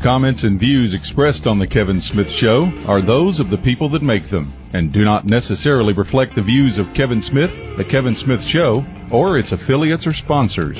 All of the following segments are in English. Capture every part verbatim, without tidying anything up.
comments, and views expressed on The Kevin Smith Show are those of the people that make them and do not necessarily reflect the views of Kevin Smith, The Kevin Smith Show, or its affiliates or sponsors.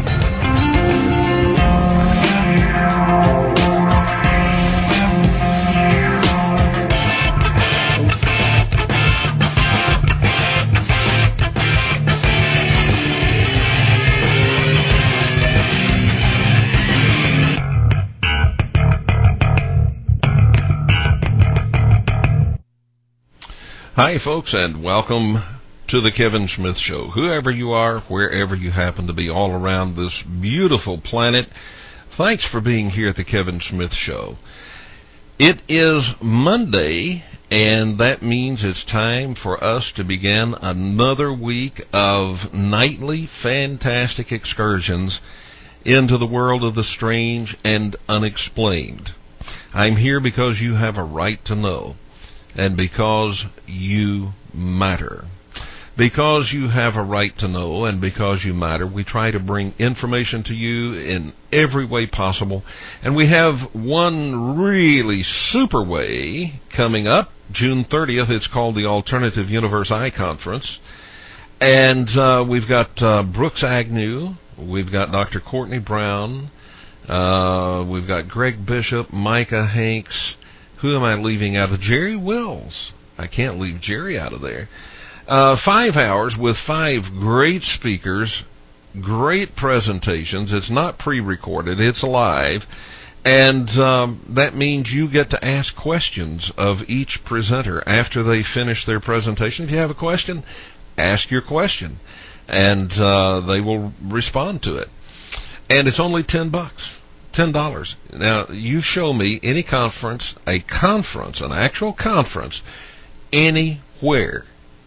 Hi, folks, and welcome to the Kevin Smith Show. Whoever you are, wherever you happen to be all around this beautiful planet, thanks for being here at the Kevin Smith Show. It is Monday, and that means it's time for us to begin another week of nightly fantastic excursions into the world of the strange and unexplained. I'm here because you have a right to know. And because you matter. Because you have a right to know and because you matter, we try to bring information to you in every way possible. And we have one really super way coming up, June thirtieth. It's called the Alternative Universe Eye Conference. And uh, we've got uh, Brooks Agnew. We've got Doctor Courtney Brown. Uh, we've got Greg Bishop, Micah Hanks. Who am I leaving out of? Jerry Wells. I can't leave Jerry out of there. Uh, five hours with five great speakers, great presentations. It's not pre-recorded. It's live. And um, that means you get to ask questions of each presenter after they finish their presentation. If you have a question, ask your question. And uh, they will respond to it. And it's only ten bucks. ten dollars. Now, you show me any conference, a conference, an actual conference, anywhere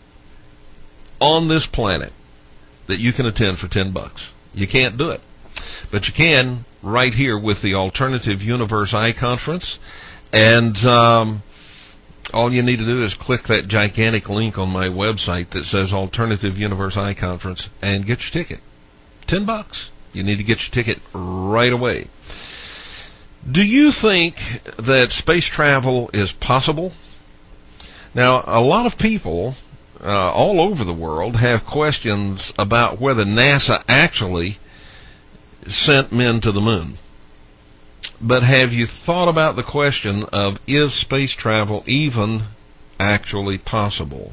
on this planet that you can attend for ten bucks. You can't do it. But you can right here with the Alternative Universe Eye Conference. And um, all you need to do is click that gigantic link on my website that says Alternative Universe Eye Conference and get your ticket. ten bucks. You need to get your ticket right away. Do you think that space travel is possible? Now, a lot of people uh, all over the world have questions about whether NASA actually sent men to the moon. But have you thought about the question of, is space travel even actually possible?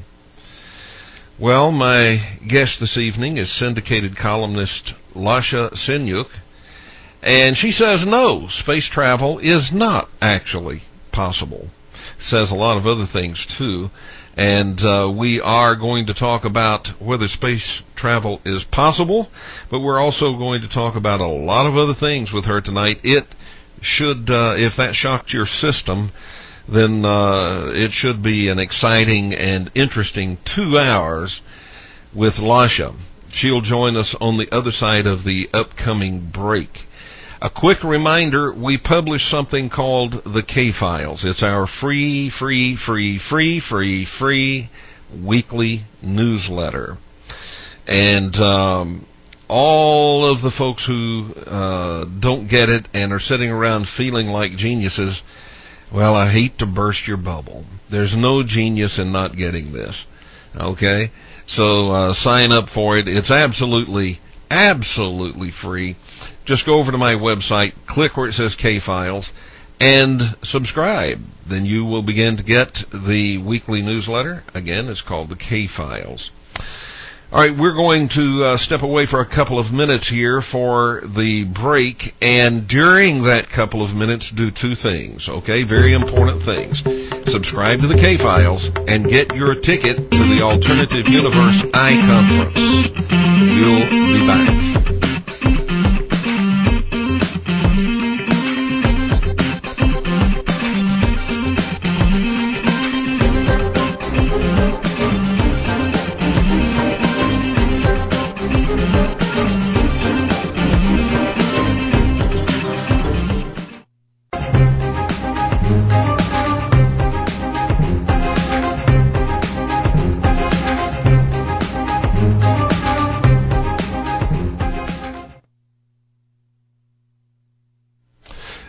Well, my guest this evening is syndicated columnist Lasha Senyuk, and she says no, space travel is not actually possible. Says a lot of other things too, and uh, we are going to talk about whether space travel is possible, but we're also going to talk about a lot of other things with her tonight. It should, uh, if that shocked your system, then uh, it should be an exciting and interesting two hours with Lasha. She'll join us on the other side of the upcoming break. A quick reminder, we publish something called the K-Files. It's our free, free, free, free, free, free weekly newsletter. And um, all of the folks who uh, don't get it and are sitting around feeling like geniuses, well, I hate to burst your bubble. There's no genius in not getting this. Okay? So uh, sign up for it. It's absolutely, absolutely free. Just go over to my website, click where it says K-Files, and subscribe. Then you will begin to get the weekly newsletter. Again, it's called the K-Files. All right, we're going to uh, step away for a couple of minutes here for the break, and during that couple of minutes, do two things, okay? Very important things. Subscribe to the K-Files and get your ticket to the Alternative Universe Eye Conference. We'll be back.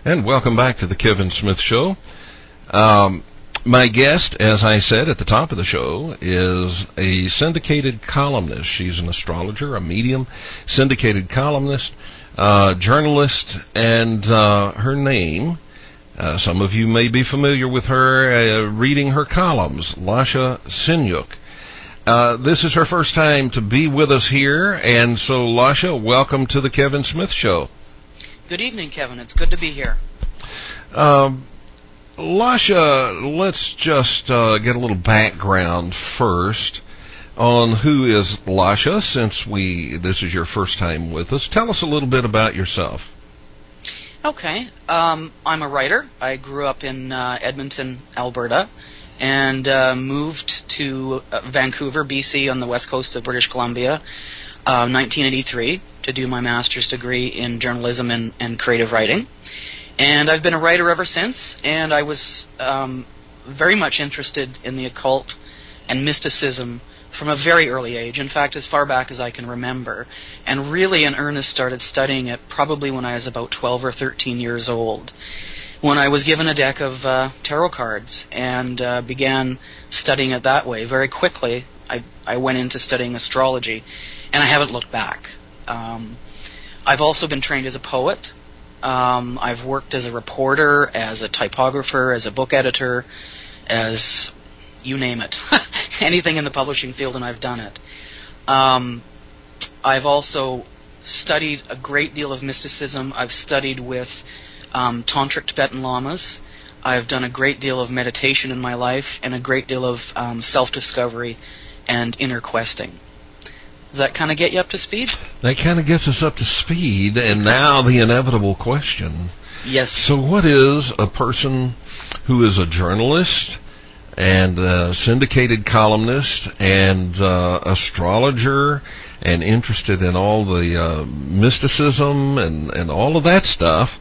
And welcome back to the Kevin Smith Show. Um, my guest, as I said at the top of the show, is a syndicated columnist. She's an astrologer, a medium, syndicated columnist, uh, journalist, and uh, her name, uh, some of you may be familiar with her uh, reading her columns, Lasha Sinyuk. Uh, this is her first time to be with us here, and so Lasha, welcome to the Kevin Smith Show. Good evening, Kevin. It's good to be here. Um, Lasha, let's just uh, get a little background first on who is Lasha, since we this is your first time with us. Tell us a little bit about yourself. Okay. Um, I'm a writer. I grew up in uh, Edmonton, Alberta, and uh, moved to uh, Vancouver, B C, on the west coast of British Columbia, uh, nineteen eighty-three, to do my master's degree in journalism and, and creative writing. And I've been a writer ever since, and I was um, very much interested in the occult and mysticism from a very early age, in fact, as far back as I can remember, and really in earnest started studying it probably when I was about twelve or thirteen years old, when I was given a deck of uh, tarot cards and uh, began studying it that way. Very quickly, I, I went into studying astrology, and I haven't looked back. Um, I've also been trained as a poet. Um, I've worked as a reporter, as a typographer, as a book editor, as you name it. Anything in the publishing field, and I've done it. Um, I've also studied a great deal of mysticism. I've studied with um, tantric Tibetan lamas. I've done a great deal of meditation in my life and a great deal of um, self-discovery and inner questing. Does that kind of get you up to speed? That kind of gets us up to speed, and now the inevitable question. Yes. So what is a person who is a journalist and a syndicated columnist and uh, astrologer and interested in all the uh, mysticism and, and all of that stuff?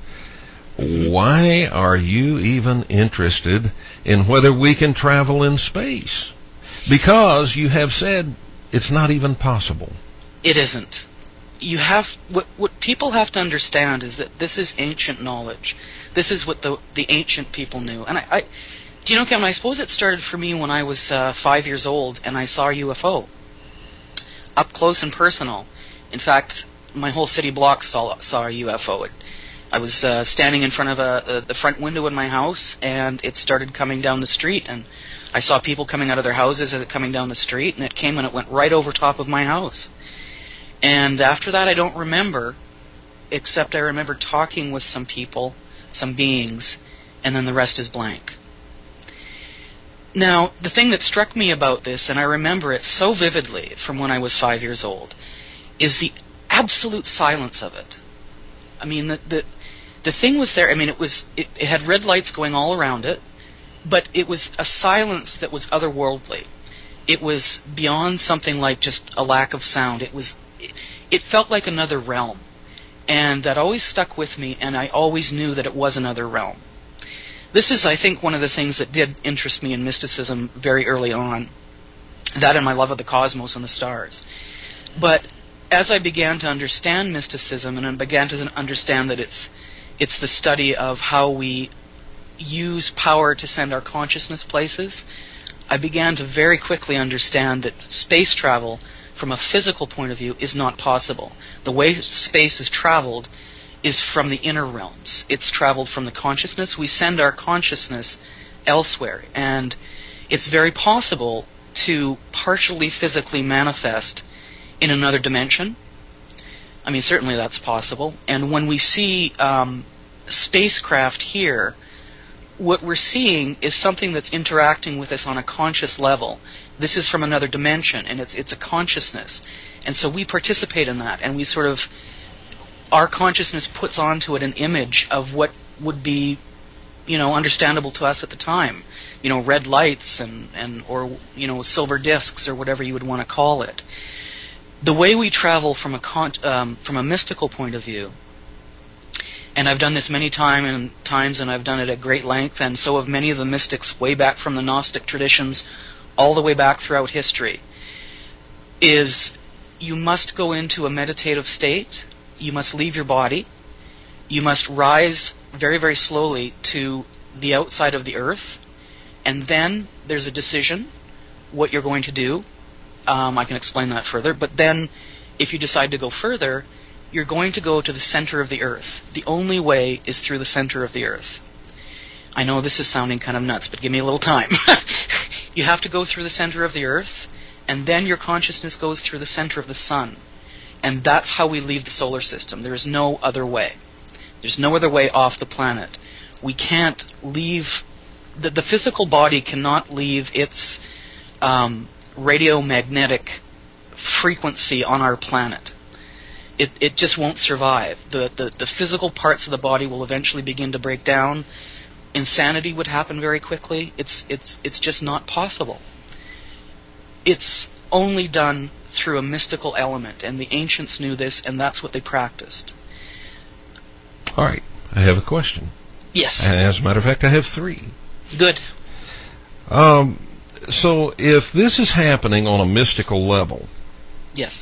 Why are you even interested in whether we can travel in space? Because you have said it's not even possible. It isn't. You have what what people have to understand is that this is ancient knowledge. This is what the the ancient people knew. And I, I do you know, Kevin? I suppose it started for me when I was uh, five years old and I saw a U F O up close and personal. In fact, my whole city block saw saw a U F O. It, I was uh, standing in front of a, a the front window in my house, and it started coming down the street, and I saw people coming out of their houses as it coming down the street, and it came and it went right over top of my house. And after that, I don't remember, except I remember talking with some people, some beings, and then the rest is blank. Now, the thing that struck me about this, and I remember it so vividly from when I was five years old, is the absolute silence of it. I mean, the the, the thing was there. I mean, it was it, it had red lights going all around it, but it was a silence that was otherworldly. It was beyond something like just a lack of sound. It was, it, it felt like another realm, and that always stuck with me, and I always knew that it was another realm. This is, I think, one of the things that did interest me in mysticism very early on, that and my love of the cosmos and the stars. But as I began to understand mysticism, and I began to understand that it's it's the study of how we use power to send our consciousness places, I began to very quickly understand that space travel from a physical point of view is not possible. The way space is traveled is from the inner realms. It's traveled from the consciousness. We send our consciousness elsewhere, and it's very possible to partially physically manifest in another dimension. I mean, certainly that's possible. And when we see um, spacecraft here, what we're seeing is something that's interacting with us on a conscious level. This is from another dimension, and it's it's a consciousness. And so we participate in that, and we sort of, our consciousness puts onto it an image of what would be, you know, understandable to us at the time. You know, red lights and, and or, you know, silver discs or whatever you would want to call it. The way we travel from a con- um, from a mystical point of view, and I've done this many time and times, and I've done it at great length, and so have many of the mystics way back from the Gnostic traditions all the way back throughout history, is you must go into a meditative state, you must leave your body, you must rise very, very slowly to the outside of the Earth, and then there's a decision what you're going to do. Um, I can explain that further. But then, if you decide to go further, you're going to go to the center of the Earth. The only way is through the center of the Earth. I know this is sounding kind of nuts, but give me a little time. You have to go through the center of the Earth, and then your consciousness goes through the center of the Sun. And that's how we leave the solar system. There is no other way. There's no other way off the planet. We can't leave... The, the physical body cannot leave its um, radiomagnetic frequency on our planet. It, it just won't survive. The, the, the physical parts of the body will eventually begin to break down. Insanity would happen very quickly. It's, it's, it's just not possible. It's only done through a mystical element, and the ancients knew this, and that's what they practiced. All right, I have a question. Yes. And as a matter of fact, I have three. Good. Um, so if this is happening on a mystical level, yes,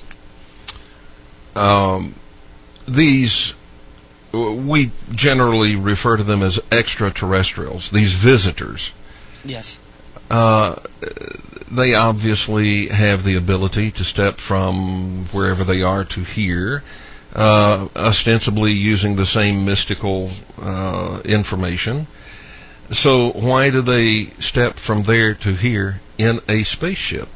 um, these, we generally refer to them as extraterrestrials, these visitors. Yes. Uh, they obviously have the ability to step from wherever they are to here, uh, ostensibly using the same mystical uh, information. So why do they step from there to here in a spaceship?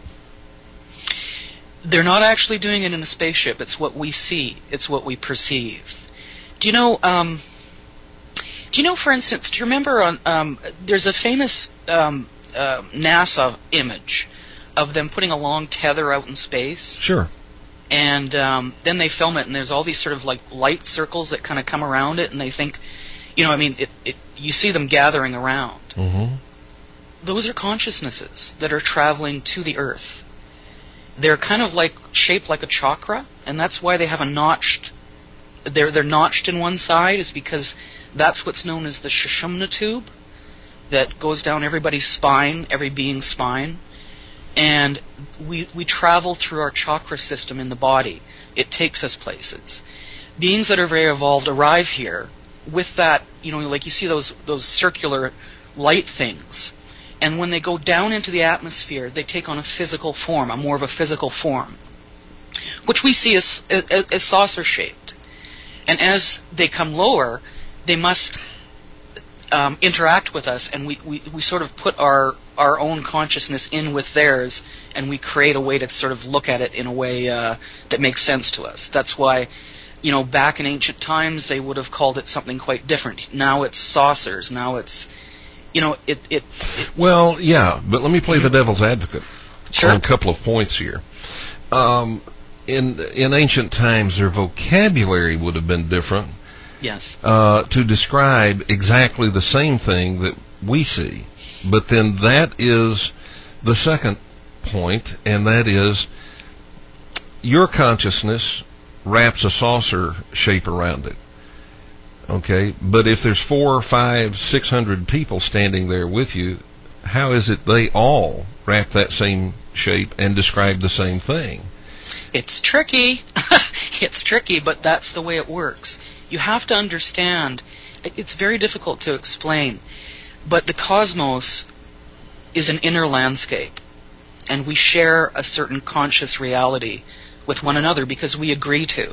They're not actually doing it in a spaceship. It's what we see. It's what we perceive. Do you know, um, do you know, for instance, do you remember on, um, there's a famous um, uh, NASA image of them putting a long tether out in space? Sure. And um, then they film it, and there's all these sort of like light circles that kind of come around it, and they think, you know, I mean, it, it, you see them gathering around. Mm-hmm. Those are consciousnesses that are traveling to the Earth. They're kind of like shaped like a chakra, and that's why they have a notched. They're they're notched in one side, is because that's what's known as the Sushumna tube that goes down everybody's spine, every being's spine, and we we travel through our chakra system in the body. It takes us places. Beings that are very evolved arrive here with that, you know, like you see those those circular light things. And when they go down into the atmosphere, they take on a physical form, a more of a physical form, which we see as, as, as saucer-shaped. And as they come lower, they must um, interact with us, and we, we, we sort of put our, our own consciousness in with theirs, and we create a way to sort of look at it in a way uh, that makes sense to us. That's why, you know, back in ancient times, they would have called it something quite different. Now it's saucers. Now it's... You know, it, it, it... Well, yeah, but let me play the devil's advocate sure. on a couple of points here. Um, in in ancient times, their vocabulary would have been different. Yes. Uh, to describe exactly the same thing that we see. But then that is the second point, and that is your consciousness wraps a saucer shape around it. Okay, but if there's four, five, six hundred people standing there with you, how is it they all wrap that same shape and describe the same thing? It's tricky. It's tricky, but that's the way it works. You have to understand. It's very difficult to explain, but the cosmos is an inner landscape, and we share a certain conscious reality with one another because we agree to.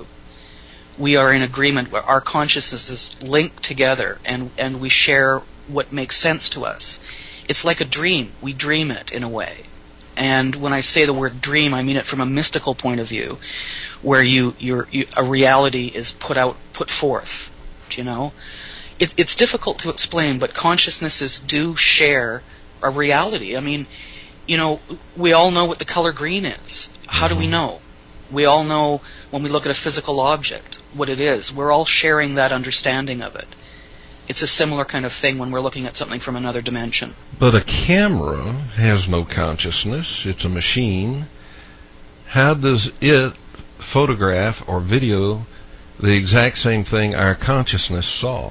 We are in agreement where our consciousness is linked together, and, and we share what makes sense to us. It's like a dream. We dream it in a way. And when I say the word dream, I mean it from a mystical point of view, where you, you're, you a reality is put out, put forth. Do you know? It, it's difficult to explain, but consciousnesses do share a reality. I mean, you know, we all know what the color green is. How do we know? We all know when we look at a physical object what it is. We're all sharing that understanding of it. It's a similar kind of thing when we're looking at something from another dimension. But a camera has no consciousness. It's a machine. How does it photograph or video the exact same thing our consciousness saw?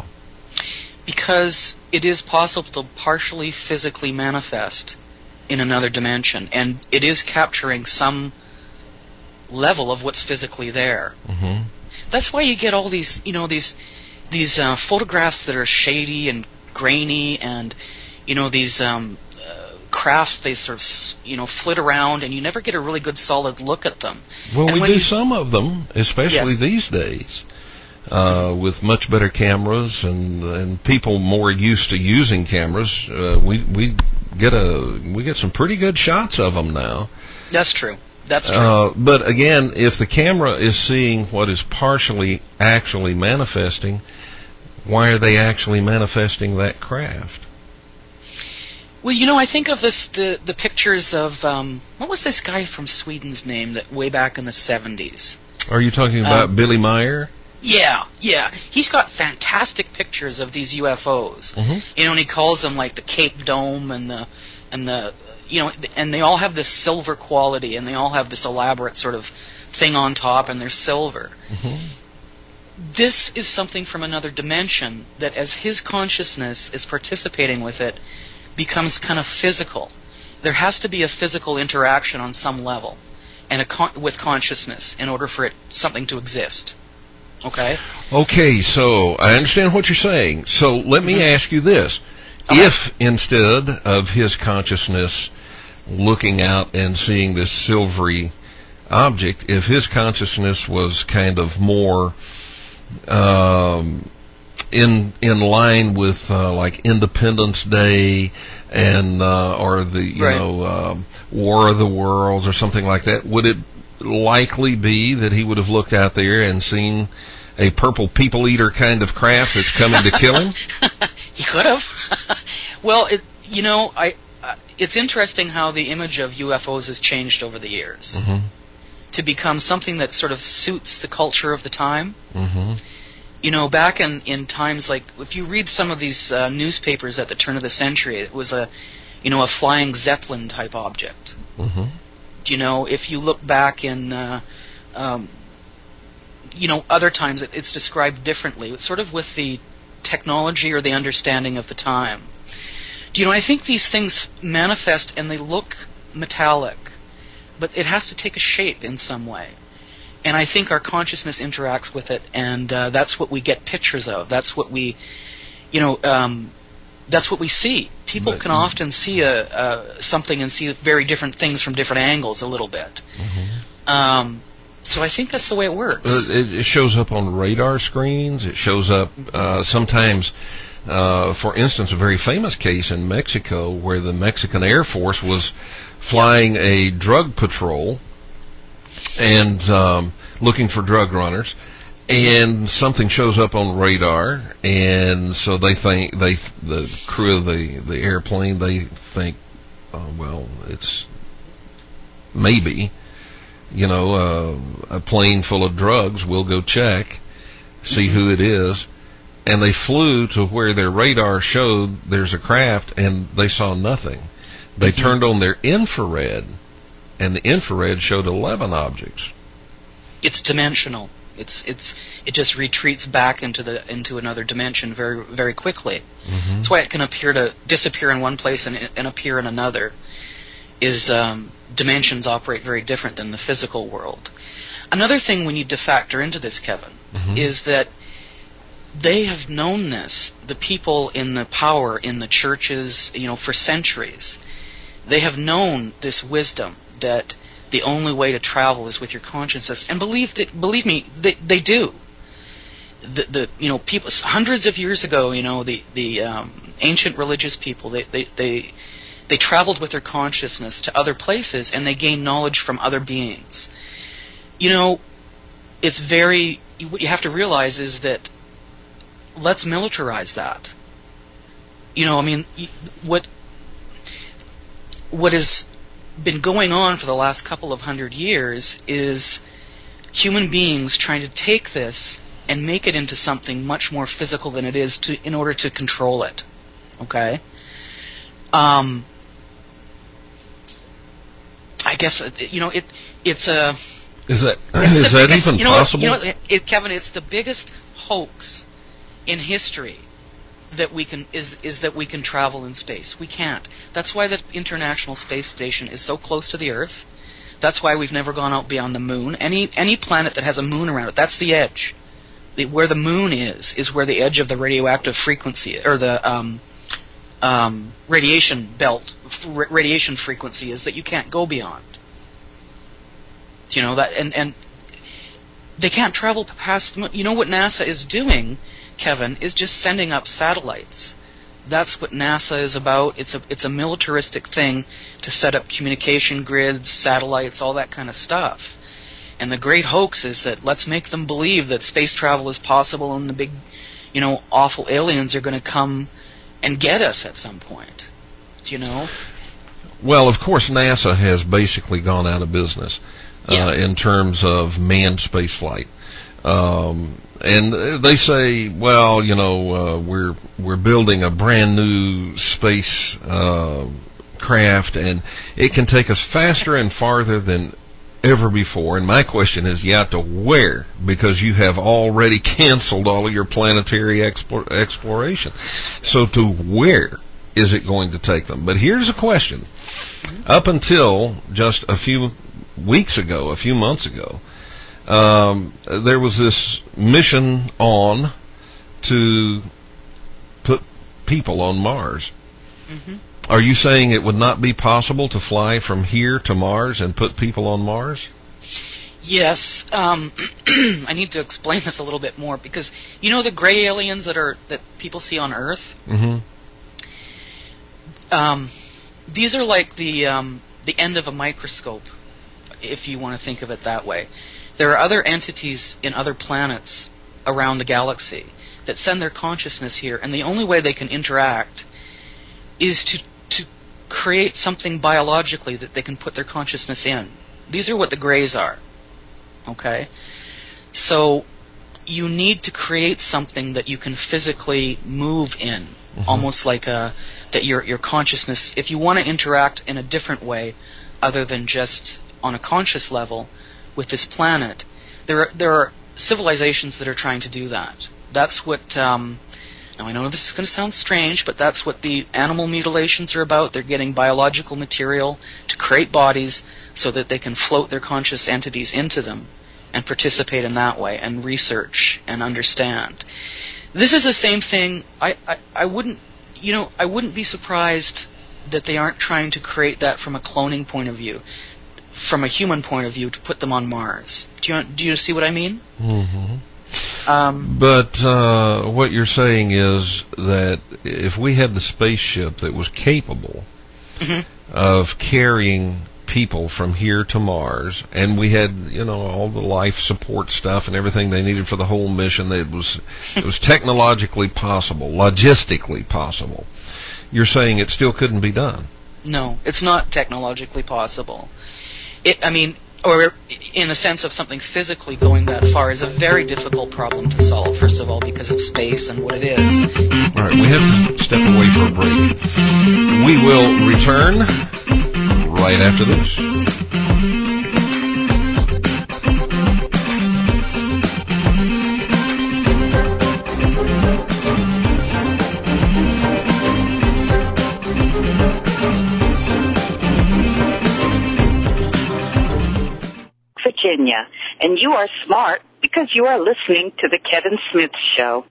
Because it is possible to partially physically manifest in another dimension, and it is capturing some level of what's physically there. Mm-hmm. That's why you get all these, you know, these these uh, photographs that are shady and grainy, and you know these um, uh, crafts, they sort of you know flit around, and you never get a really good solid look at them. Well, and we do you, some of them, especially yes. these days, uh, with much better cameras and and people more used to using cameras. Uh, we we get a we get some pretty good shots of them now. That's true. That's true. Uh, but again, if the camera is seeing what is partially actually manifesting, why are they actually manifesting that craft? Well, you know, I think of this the the pictures of um, what was this guy from Sweden's name that way back in the seventies? Are you talking about um, Billy Meyer? Yeah, yeah. He's got fantastic pictures of these U F Os. Mm-hmm. You know, and he calls them like the Cape Dome and the and the you know, and they all have this silver quality, and they all have this elaborate sort of thing on top, and they're silver. Mm-hmm. This is something from another dimension that, as his consciousness is participating with it, becomes kind of physical. There has to be a physical interaction on some level, and a con- with consciousness in order for it something to exist. Okay. Okay, so I understand what you're saying. So let me Mm-hmm. ask you this: Okay. if instead of his consciousness looking out and seeing this silvery object, if his consciousness was kind of more um, in in line with uh, like Independence Day and uh, or the you Right. know um, War of the Worlds or something like that, would it likely be that he would have looked out there and seen a purple people eater kind of craft that's coming to kill him? He could have. Well, it, you know, I. Uh, it's interesting how the image of U F Os has changed over the years Mm-hmm. to become something that sort of suits the culture of the time. Mm-hmm. You know, back in, in times like, if you read some of these uh, newspapers at the turn of the century, it was a, you know, a flying Zeppelin type object. Mm-hmm. You know, if you look back in, uh, um, you know, other times it, it's described differently. It's sort of with the technology or the understanding of the time. Do you know, I think these things manifest and they look metallic, but it has to take a shape in some way. And I think our consciousness interacts with it, and uh, that's what we get pictures of. That's what we, you know, um, that's what we see. People But- can often see a, a something and see very different things from different angles a little bit. Mm-hmm. Um, so I think that's the way it works. Uh, It, it shows up on radar screens. It shows up uh, sometimes. Uh, for instance, a very famous case in Mexico where the Mexican Air Force was flying a drug patrol and um, looking for drug runners, and something shows up on radar, and so they think they the crew of the the airplane they think, oh, well, it's maybe you know uh, a plane full of drugs. We'll go check, see who it is. And they flew to where their radar showed there's a craft, and they saw nothing. They Mm-hmm. turned on their infrared, and the infrared showed eleven objects. It's dimensional. It's it's it just retreats back into the into another dimension very very quickly. Mm-hmm. That's why it can appear to disappear in one place and, and appear in another. Is um, dimensions operate very different than the physical world. Another thing we need to factor into this, Kevin, Mhm. is that they have known this. The people in the power in the churches, you know, for centuries, they have known this wisdom that the only way to travel is with your consciousness. And believe that, believe me, they they do. The the you know people hundreds of years ago, you know, the the um, ancient religious people, they they they they traveled with their consciousness to other places, and they gained knowledge from other beings. You know, it's very, what you have to realize is that, let's militarize that. You know, I mean, what what has been going on for the last couple of hundred years is human beings trying to take this and make it into something much more physical than it is to in order to control it. Okay? Um, I guess, you know, it it's a... Is that It's is the that biggest, even you know what- possible? You know, what, it, Kevin, it's the biggest hoax in history that we can is is that we can travel in space. We can't. That's why the International Space Station is so close to the Earth. That's why we've never gone out beyond the moon. Any any planet that has a moon around it, that's the edge. the, where the moon is, is where the edge of the radioactive frequency, or the um, um, radiation belt, r- radiation frequency is that you can't go beyond. You know that, and and they can't travel past the moon. You know what NASA is doing, Kevin, is just sending up satellites. That's what NASA is about. It's a it's a militaristic thing to set up communication grids, satellites, all that kind of stuff. And the great hoax is that let's make them believe that space travel is possible and the big, you know, awful aliens are going to come and get us at some point. You know? Well, of course, NASA has basically gone out of business yeah. uh, in terms of manned spaceflight. Um, and they say, well, you know, uh, we're we're building a brand new space uh, craft, and it can take us faster and farther than ever before. And my question is, yeah, to where? Because you have already canceled all of your planetary explore, exploration. So to where is it going to take them? But here's a question. Mm-hmm. Up until just a few weeks ago, a few months ago, um, there was this mission on to put people on Mars. Mm-hmm. Are you saying it would not be possible to fly from here to Mars and put people on Mars? Yes. Um, I need to explain this a little bit more because you know the gray aliens that are that people see on Earth. Mm-hmm. Um, these are like the um, the end of a microscope, if you want to think of it that way. There are other entities in other planets around the galaxy that send their consciousness here, and the only way they can interact is to to create something biologically that they can put their consciousness in. These are what the grays are. Okay? So you need to create something that you can physically move in, mm-hmm. almost like a that your your consciousness, if you want to interact in a different way other than just on a conscious level with this planet, there are, there are civilizations that are trying to do that. That's what um Now, I know this is going to sound strange, but that's what the animal mutilations are about. They're getting biological material to create bodies so that they can float their conscious entities into them and participate in that way and research and understand. This is the same thing. I, I, I wouldn't, you know, I wouldn't be surprised that they aren't trying to create that from a cloning point of view, from a human point of view, to put them on Mars. Do you, do you see what I mean? Mm-hmm. Um, but uh, what you're saying is that if we had the spaceship that was capable mm-hmm. of carrying people from here to Mars, and we had, you know, all the life support stuff and everything they needed for the whole mission, that it was it was technologically possible, logistically possible, you're saying it still couldn't be done? No, it's not technologically possible. It, I mean, or in the sense of something physically going that far, is a very difficult problem to solve, first of all, because of space and what it is. All right, we have to step away for a break. We will return right after this. Virginia, and you are smart because you are listening to The Kevin Smith Show.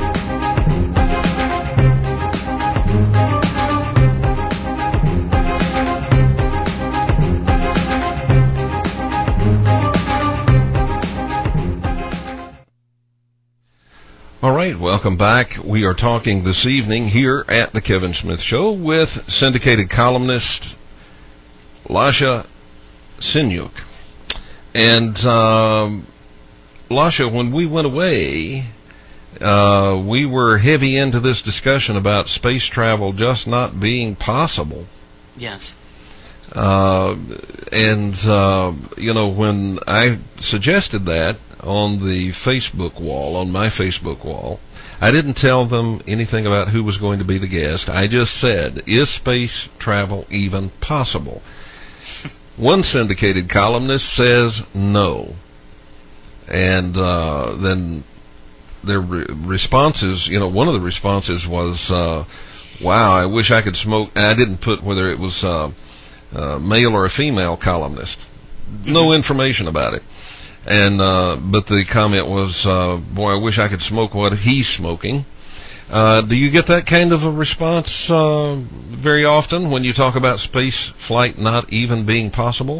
All right, welcome back. We are talking this evening here at The Kevin Smith Show with syndicated columnist Lasha Sinyuk. And, um, Lasha, when we went away, uh, we were heavy into this discussion about space travel just not being possible. Yes. Uh, and, uh, you know, when I suggested that on the Facebook wall, on my Facebook wall, I didn't tell them anything about who was going to be the guest. I just said, is space travel even possible? One syndicated columnist says no. And uh, then their re- responses, you know, one of the responses was, uh, wow, I wish I could smoke. And I didn't put whether it was uh, uh, male or a female columnist. No information about it. And uh, but the comment was, uh, boy, I wish I could smoke what he's smoking. Uh, do you get that kind of a response uh, very often when you talk about space flight not even being possible?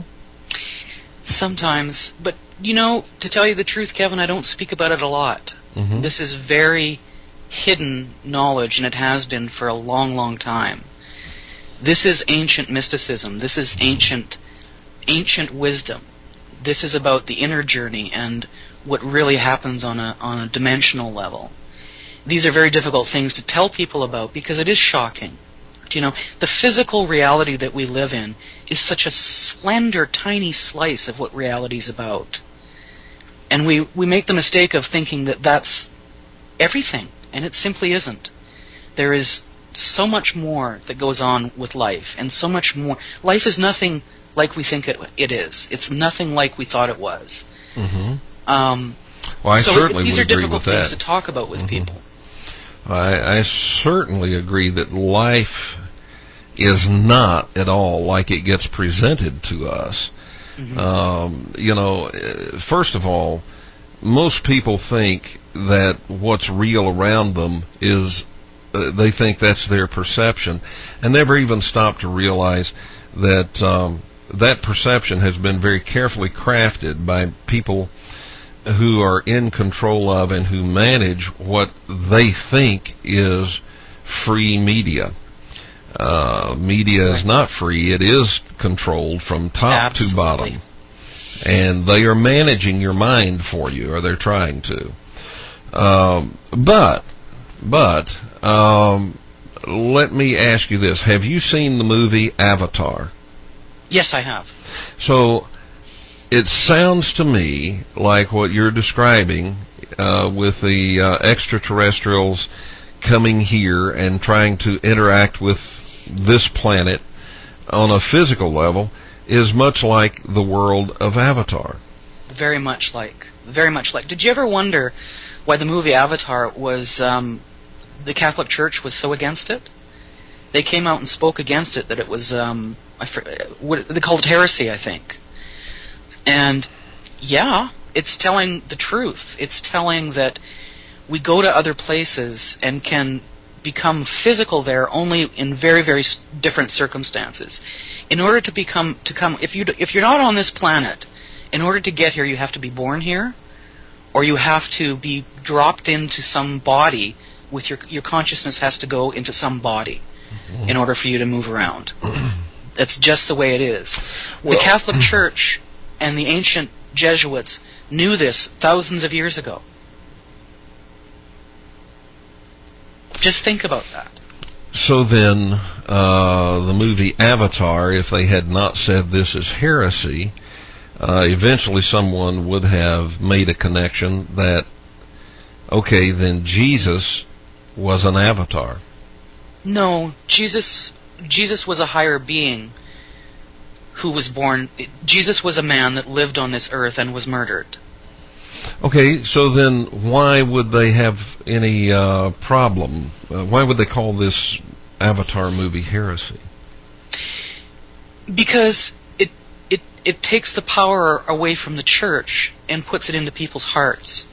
Sometimes, but you know, to tell you the truth, Kevin, I don't speak about it a lot. Mm-hmm. This is very hidden knowledge, and it has been for a long, long time. This is ancient mysticism. This is ancient, ancient wisdom. This is about the inner journey and what really happens on a on a dimensional level. These are very difficult things to tell people about because it is shocking. You know, the physical reality that we live in is such a slender, tiny slice of what reality is about. And we, we make the mistake of thinking that that's everything, and it simply isn't. There is so much more that goes on with life, and so much more. Life is nothing like we think it, it is. It's nothing like we thought it was. Mm-hmm. Um, well, I so certainly these would are agree difficult with things that. to talk about with Mm-hmm. people. I, I certainly agree that life is not at all like it gets presented to us. Mm-hmm. Um, you know, first of all, most people think that what's real around them is, uh, they think that's their perception, and never even stop to realize that um, that perception has been very carefully crafted by people who are in control of and who manage what they think is free media. Uh, media right. is not free. It is controlled from top Absolutely. to bottom. And they are managing your mind for you, or they're trying to. Um, but, but, um, let me ask you this. Have you seen the movie Avatar? Yes, I have. So, it sounds to me like what you're describing uh, with the uh, extraterrestrials coming here and trying to interact with this planet on a physical level is much like the world of Avatar. Very much like. Very much like. Did you ever wonder why the movie Avatar was, um, the Catholic Church was so against it? They came out and spoke against it, that it was, um, I forget, what, they called it heresy, I think. And, yeah, it's telling the truth. It's telling that we go to other places and can become physical there only in very, very different circumstances. In order to become, to come, if you if you're not on this planet, in order to get here, you have to be born here, or you have to be dropped into some body. With your your consciousness has to go into some body mm-hmm. in order for you to move around. That's just the way it is. Well, the Catholic Church and the ancient Jesuits knew this thousands of years ago. Just think about that. So then, uh, the movie Avatar, if they had not said this is heresy, uh, eventually someone would have made a connection that, okay, then Jesus was an avatar. No, Jesus, Jesus was a higher being who was born. Jesus was a man that lived on this earth and was murdered. Okay, so then why would they have any uh, problem? Uh, why would they call this Avatar movie heresy? Because it it it takes the power away from the church and puts it into people's hearts.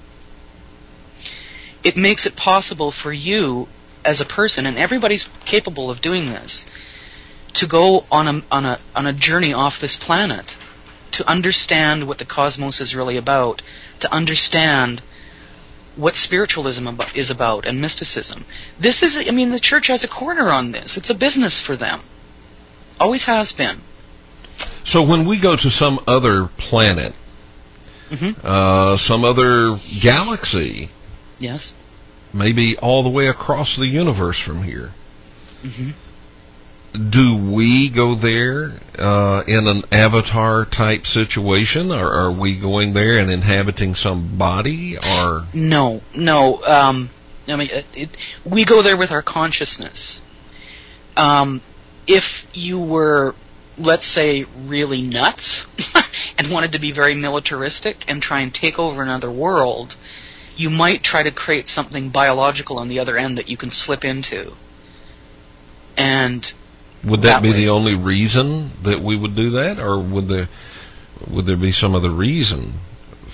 It makes it possible for you as a person, and everybody's capable of doing this, to go on a on a on a journey off this planet, to understand what the cosmos is really about, to understand what spiritualism is about and mysticism. This is, I mean, the church has a corner on this. It's a business for them. Always has been. So when we go to some other planet, mm-hmm. uh, some other galaxy, yes, maybe all the way across the universe from here, mm-hmm. do we go there uh, in an avatar type situation, or are we going there and inhabiting some body? Or no, no. Um, I mean, it, it, we go there with our consciousness. Um, if you were, let's say, really nuts and wanted to be very militaristic and try and take over another world, you might try to create something biological on the other end that you can slip into. And would that, that be way. the only reason that we would do that, or would there would there be some other reason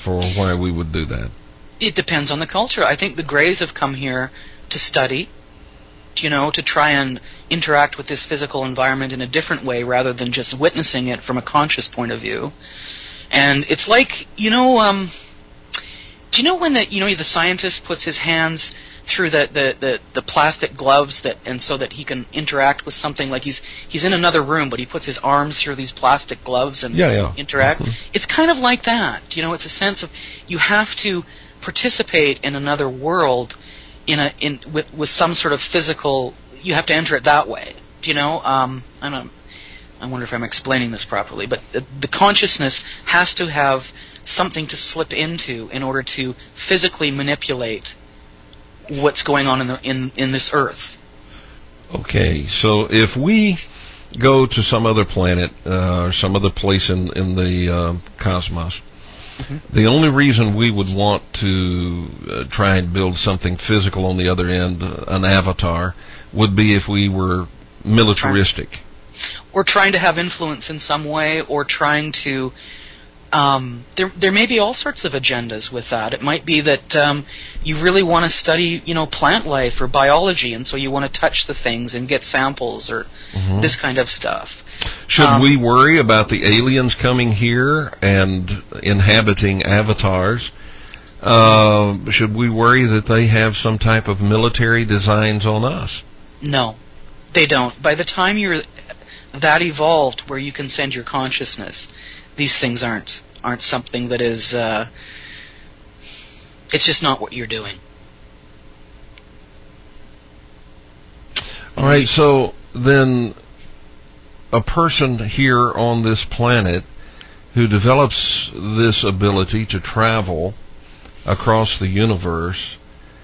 for why we would do that? It depends on the culture. I think the Greys have come here to study, you know, to try and interact with this physical environment in a different way rather than just witnessing it from a conscious point of view. And it's like, you know, um, do you know when the, you know, the scientist puts his hands through the, the, the, the plastic gloves that, and so that he can interact with something, like he's he's in another room, but he puts his arms through these plastic gloves and yeah, yeah. interact. Mm-hmm. It's kind of like that. You know, it's a sense of you have to participate in another world in a in with with some sort of physical. You have to enter it that way. Do you know? Um, I don't. I wonder if I'm explaining this properly, but the, the consciousness has to have something to slip into in order to physically manipulate what's going on in the in, in this earth. Okay, so if we go to some other planet uh, or some other place in in the uh, cosmos, mm-hmm. the only reason we would want to uh, try and build something physical on the other end, uh, an avatar, would be if we were militaristic. Or trying to have influence in some way, or trying to. Um, there, there may be all sorts of agendas with that. It might be that um, you really want to study, you know, plant life or biology, and so you want to touch the things and get samples or mm-hmm. this kind of stuff. Should um, we worry about the aliens coming here and inhabiting avatars? Uh, should we worry that they have some type of military designs on us? No, they don't. By the time you're that evolved where you can send your consciousness, these things aren't aren't something that is. Uh, it's just not what you're doing. All right. So then, a person here on this planet who develops this ability to travel across the universe,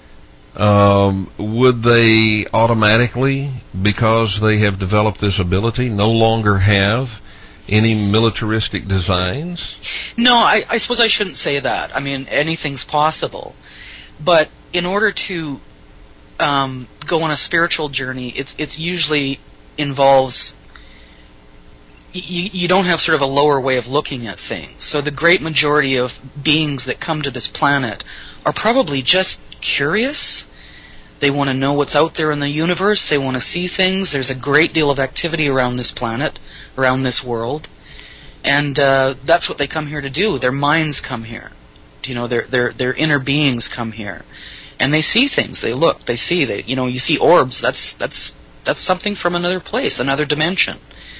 um, would they automatically, because they have developed this ability, no longer have any militaristic designs? No, I, I suppose I shouldn't say that. I mean, anything's possible. But in order to um, go on a spiritual journey, it's it's usually involves... You, you don't have sort of a lower way of looking at things. So the great majority of beings that come to this planet are probably just curious. They want to know what's out there in the universe. They want to see things. There's a great deal of activity around this planet, around this world. And uh, that's what they come here to do. Their minds come here. You know, their their their inner beings come here. And they see things. They look. They see. They, you know, you see orbs. That's that's that's something from another place, another dimension.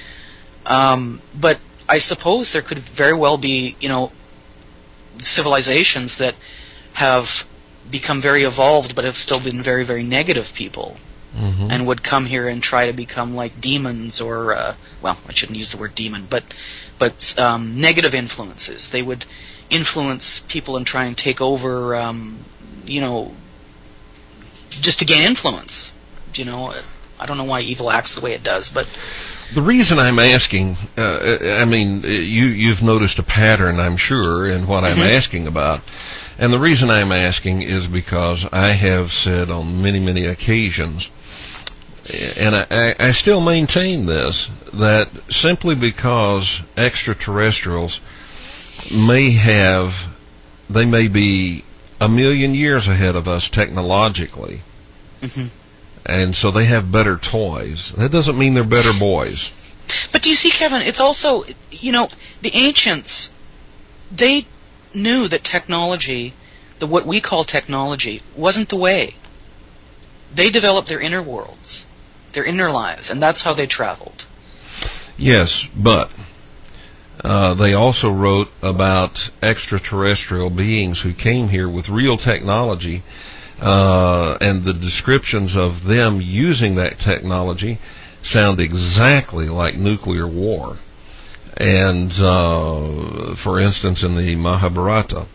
Um, but I suppose there could very well be, you know, civilizations that have become very evolved but have still been very, very negative people, mm-hmm. and would come here and try to become like demons or, uh, well, I shouldn't use the word demon, but but um, negative influences. They would influence people and try and take over, um, you know, just to gain influence. You know, I don't know why evil acts the way it does, but... The reason I'm asking, uh, I mean, you, you've noticed a pattern, I'm sure, in what I'm mm-hmm. asking about. And the reason I'm asking is because I have said on many, many occasions, and I, I still maintain this, that simply because extraterrestrials may have, they may be a million years ahead of us technologically, mm-hmm. and so they have better toys. That doesn't mean they're better boys. But do you see, Kevin, it's also, you know, the ancients, they knew that technology, the what we call technology, wasn't the way. They developed their inner worlds, their inner lives, and that's how they traveled. Yes, but uh, they also wrote about extraterrestrial beings who came here with real technology. Uh, and the descriptions of them using that technology sound exactly like nuclear war. And, uh, for instance, in the Mahabharata.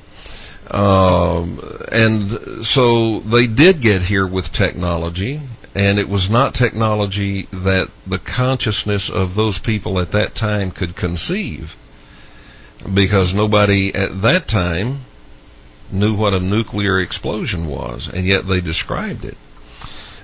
Um, and so they did get here with technology, and it was not technology that the consciousness of those people at that time could conceive, because nobody at that time knew what a nuclear explosion was, and yet they described it.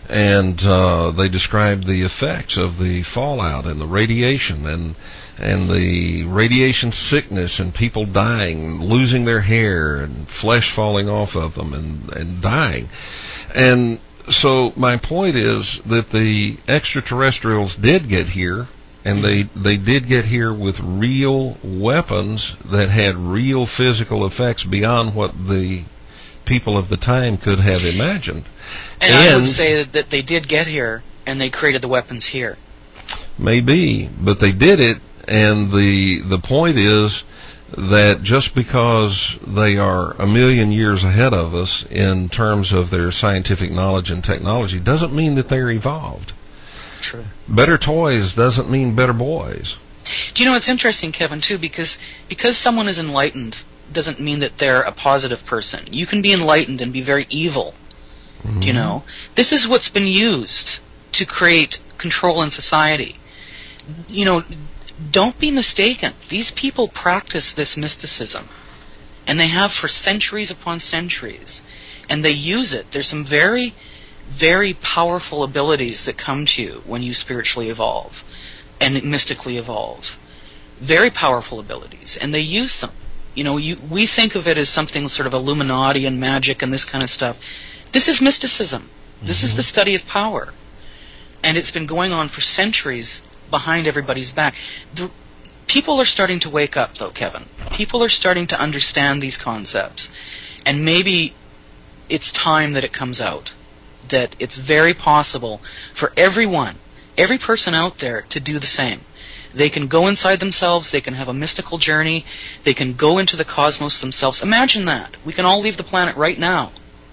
and uh, they described the effects of the fallout and the radiation and and the radiation sickness and people dying, losing their hair and flesh falling off of them and, and dying. And so my point is that the extraterrestrials did get here, and they, they did get here with real weapons that had real physical effects beyond what the people of the time could have imagined. And, and I would say that they did get here, and they created the weapons here. Maybe, but they did it, and the the point is that just because they are a million years ahead of us in terms of their scientific knowledge and technology doesn't mean that they're evolved. True. Better toys doesn't mean better boys. Do you know, it's interesting, Kevin, too, because because someone is enlightened doesn't mean that they're a positive person. You can be enlightened and be very evil. Mm-hmm. Do you know? This is what's been used to create control in society. You know, don't be mistaken. These people practice this mysticism, and they have for centuries upon centuries, and they use it. There's some very, very powerful abilities that come to you when you spiritually evolve and mystically evolve. Very powerful abilities, and they use them. You know, you, we think of it as something sort of Illuminati and magic and this kind of stuff. This is mysticism. Mm-hmm. This is the study of power, and it's been going on for centuries behind everybody's back. The, people are starting to wake up, though, Kevin. People are starting to understand these concepts, and maybe it's time that it comes out, that it's very possible for everyone, every person out there to do the same. They can go inside themselves, they can have a mystical journey, they can go into the cosmos themselves. Imagine that. We can all leave the planet right now.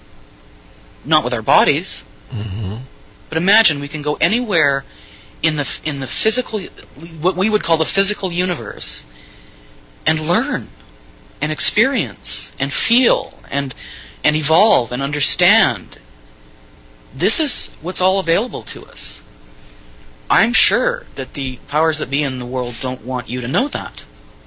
Not with our bodies, mm-hmm. but imagine we can go anywhere in the in the physical, what we would call the physical universe, and learn, and experience, and feel, and and evolve, and understand. This is what's all available to us. I'm sure that the powers that be in the world don't want you to know that.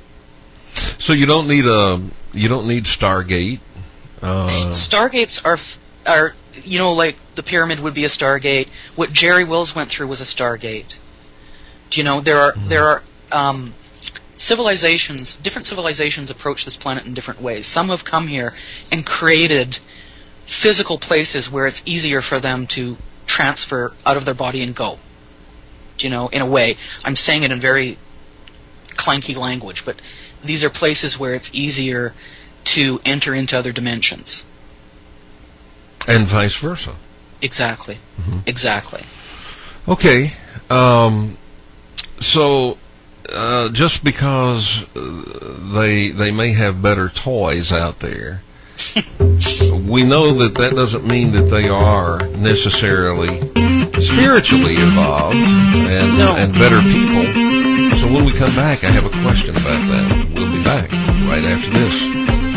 So you don't need a you don't need Stargate. Uh... Stargates are are you know, like the pyramid would be a Stargate. What Jerry Wills went through was a Stargate. Do you know, there are mm-hmm. there are um, civilizations, different civilizations approach this planet in different ways. Some have come here and created physical places where it's easier for them to transfer out of their body and go. Do you know, in a way, I'm saying it in very clanky language, but these are places where it's easier to enter into other dimensions. And vice versa. Exactly. Mm-hmm. Exactly. Okay. Um, so uh, just because they they may have better toys out there, we know that that doesn't mean that they are necessarily spiritually evolved and no. and better people. So when we come back, I have a question about that. We'll be back right after this.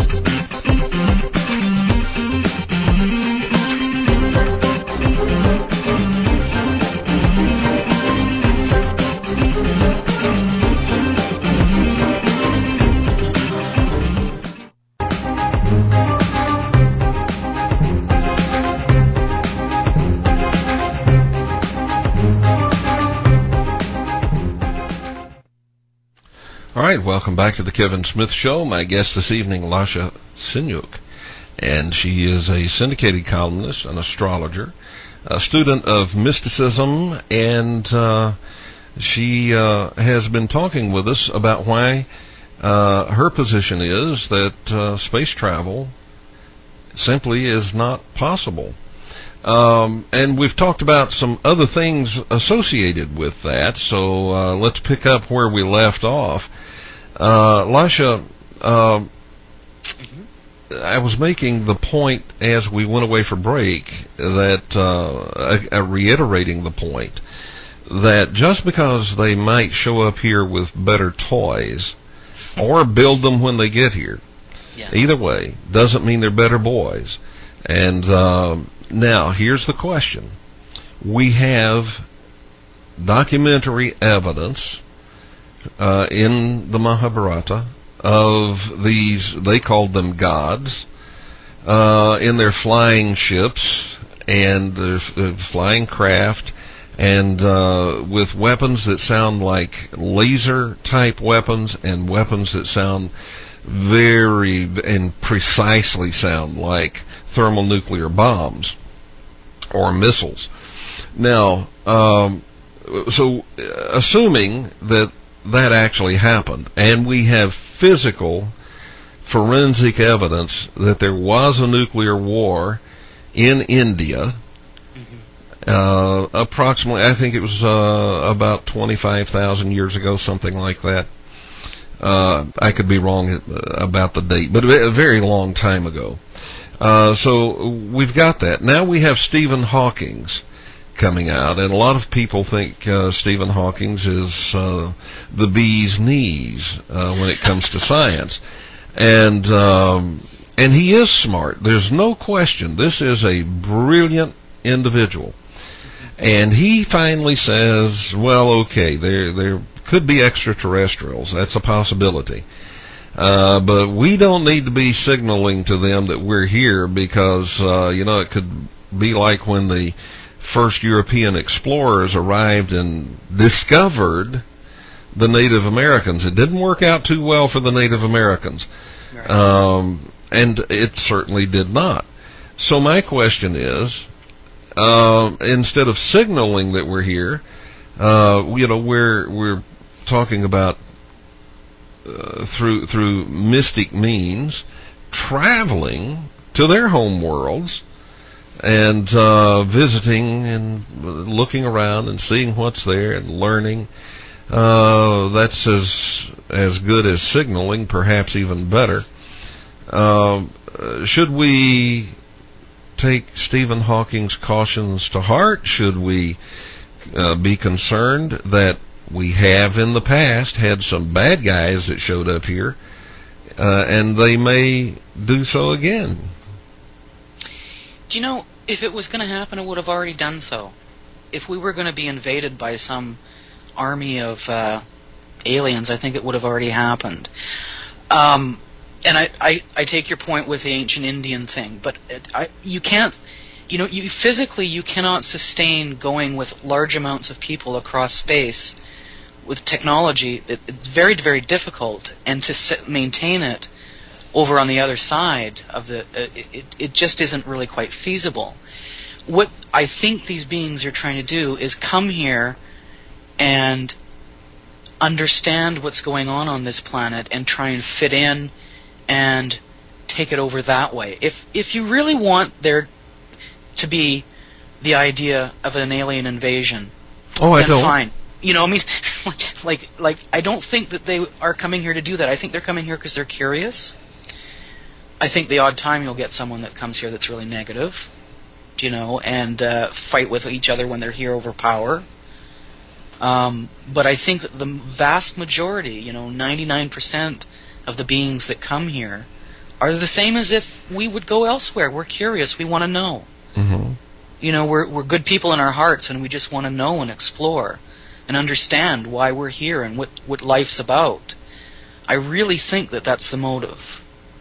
All right, welcome back to the Kevin Smith Show. My guest this evening, Lasha Sinyuk, and she is a syndicated columnist, an astrologer, a student of mysticism, and uh, she uh, has been talking with us about why uh, her position is that uh, space travel simply is not possible. Um, and we've talked about some other things associated with that, so uh, let's pick up where we left off. Uh, Lasha, uh, mm-hmm. I was making the point as we went away for break that, uh, uh, reiterating the point, that just because they might show up here with better toys or build them when they get here, yeah. either way, doesn't mean they're better boys. And uh, now, here's the question. We have documentary evidence uh, in the Mahabharata of these, they called them gods, uh, in their flying ships, and there's uh, flying craft, and uh, with weapons that sound like laser-type weapons and weapons that sound very and precisely sound like thermonuclear bombs or missiles. Now, um, so assuming that that actually happened, and we have physical forensic evidence that there was a nuclear war in India, mm-hmm. uh, approximately, I think it was uh, about twenty-five thousand years ago, something like that. Uh, I could be wrong about the date, but a very long time ago. Uh, so we've got that. Now we have Stephen Hawking's coming out, and a lot of people think uh, Stephen Hawking's is uh, the bee's knees uh, when it comes to science. And um, and he is smart. There's no question. This is a brilliant individual. And he finally says, well, okay, there there could be extraterrestrials. That's a possibility. Uh, but we don't need to be signaling to them that we're here because, uh, you know, it could be like when the first European explorers arrived and discovered the Native Americans. It didn't work out too well for the Native Americans. Right. Um, and it certainly did not. So my question is, uh, instead of signaling that we're here, uh, you know, we're, we're talking about uh, through, through mystic means, traveling to their home worlds, and uh, visiting and looking around and seeing what's there and learning. Uh, that's as as good as signaling, perhaps even better. Uh, should we take Stephen Hawking's cautions to heart? Should we uh, be concerned that we have in the past had some bad guys that showed up here, uh, and they may do so again? Do you know, if it was going to happen, it would have already done so. If we were going to be invaded by some army of uh, aliens, I think it would have already happened. Um, and I, I, I take your point with the ancient Indian thing, but it, I, you can't, you know, you physically you cannot sustain going with large amounts of people across space with technology. It, it's very, very difficult, and to sit, maintain it over on the other side of the, uh, it, it just isn't really quite feasible. What I think these beings are trying to do is come here and understand what's going on on this planet and try and fit in and take it over that way. If if you really want there to be the idea of an alien invasion, oh, I then don't. fine. You know, I mean, like, like I don't think that they are coming here to do that. I think they're coming here because they're curious. I think the odd time you'll get someone that comes here that's really negative, you know, and uh, fight with each other when they're here over power. Um, but I think the vast majority, you know, ninety-nine percent of the beings that come here are the same as if we would go elsewhere. We're curious. We want to know. Mm-hmm. You know, we're we're good people in our hearts, and we just want to know and explore and understand why we're here and what, what life's about. I really think that that's the motive.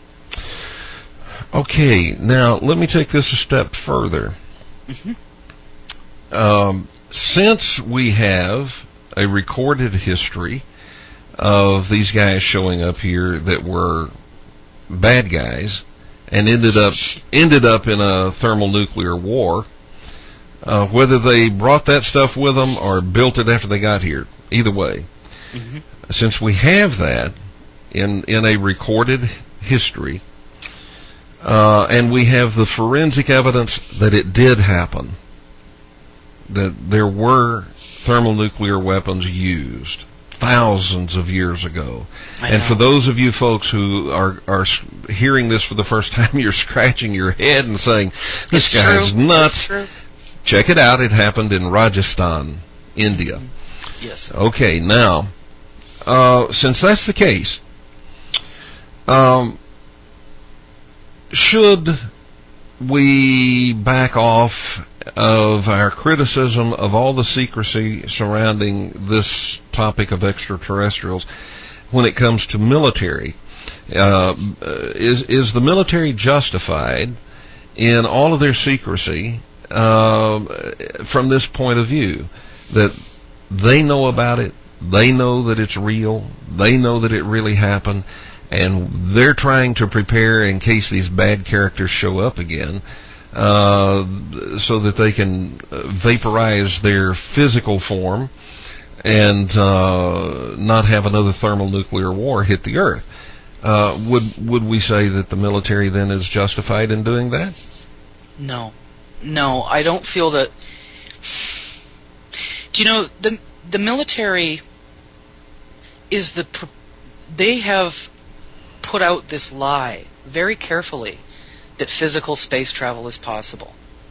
Okay, now let me take this a step further. Mm-hmm. Um, since we have a recorded history of these guys showing up here that were bad guys and ended up ended up in a thermonuclear war, uh, whether they brought that stuff with them or built it after they got here, either way, mm-hmm. since we have that in in a recorded history, uh, and we have the forensic evidence that it did happen, that there were thermonuclear weapons used thousands of years ago. And for those of you folks who are are hearing this for the first time, you're scratching your head and saying, this it's guy's true. nuts. Check it out. It happened in Rajasthan, India. Yes. Okay, now, uh, since that's the case, um, should we back off of our criticism of all the secrecy surrounding this topic of extraterrestrials when it comes to military? Uh, is is the military justified in all of their secrecy um, from this point of view, that they know about it, they know that it's real, they know that it really happened, and they're trying to prepare in case these bad characters show up again, uh, so that they can vaporize their physical form and uh, not have another thermonuclear war hit the Earth. Uh, would would we say that the military then is justified in doing that? No. No, I don't feel that... Do you know, the the military is the... Pr- they have put out this lie very carefully that physical space travel is possible.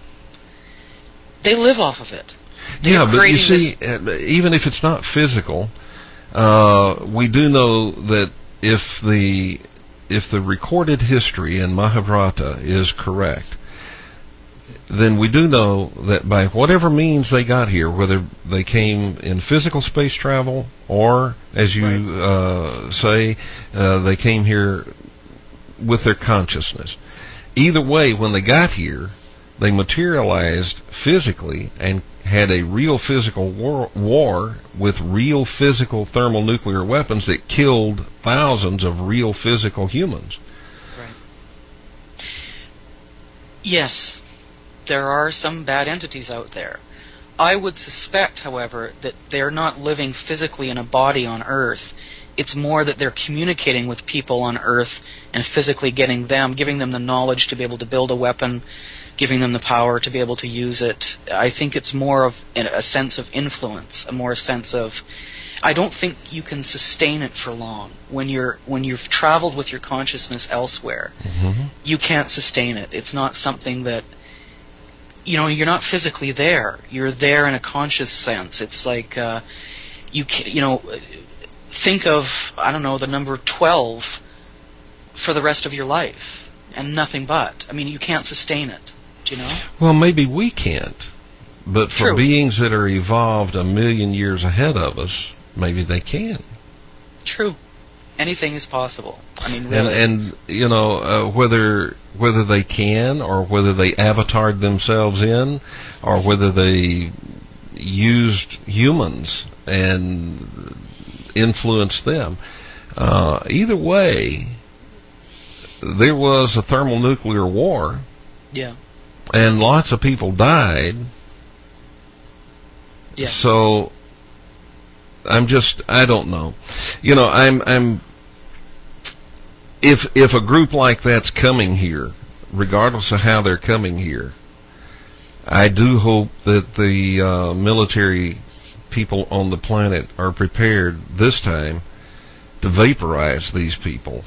They live off of it. They yeah, but you see, this... even if it's not physical, uh, we do know that if the if the recorded history in Mahabharata is correct, then we do know that by whatever means they got here, whether they came in physical space travel or, as you right. uh, say, uh, they came here with their consciousness. Either way, when they got here, they materialized physically and had a real physical war, war with real physical thermonuclear weapons that killed thousands of real physical humans. Right. Yes, there are some bad entities out there. I would suspect, however, that they're not living physically in a body on Earth. It's more that they're communicating with people on Earth and physically getting them, giving them the knowledge to be able to build a weapon, giving them the power to be able to use it. I think it's more of a sense of influence, a more sense of... I don't think you can sustain it for long. When you're when you've traveled with your consciousness elsewhere, Mm-hmm. you can't sustain it. It's not something that... You know, you're not physically there. You're there in a conscious sense. It's like, uh, you can, you know, think of, I don't know, the number twelve for the rest of your life, and nothing but. I mean, you can't sustain it. Do you know? Well, maybe we can't, but for True. beings that are evolved a million years ahead of us, maybe they can. True. Anything is possible. I mean, really. And, and you know, uh, whether whether they can, or whether they avatared themselves in, or whether they used humans and influenced them, uh, either way, there was a thermonuclear war. Yeah. And lots of people died. Yeah. So I'm just, I don't know. You know, I'm, I'm, if, if a group like that's coming here, regardless of how they're coming here, I do hope that the uh, military people on the planet are prepared this time to vaporize these people.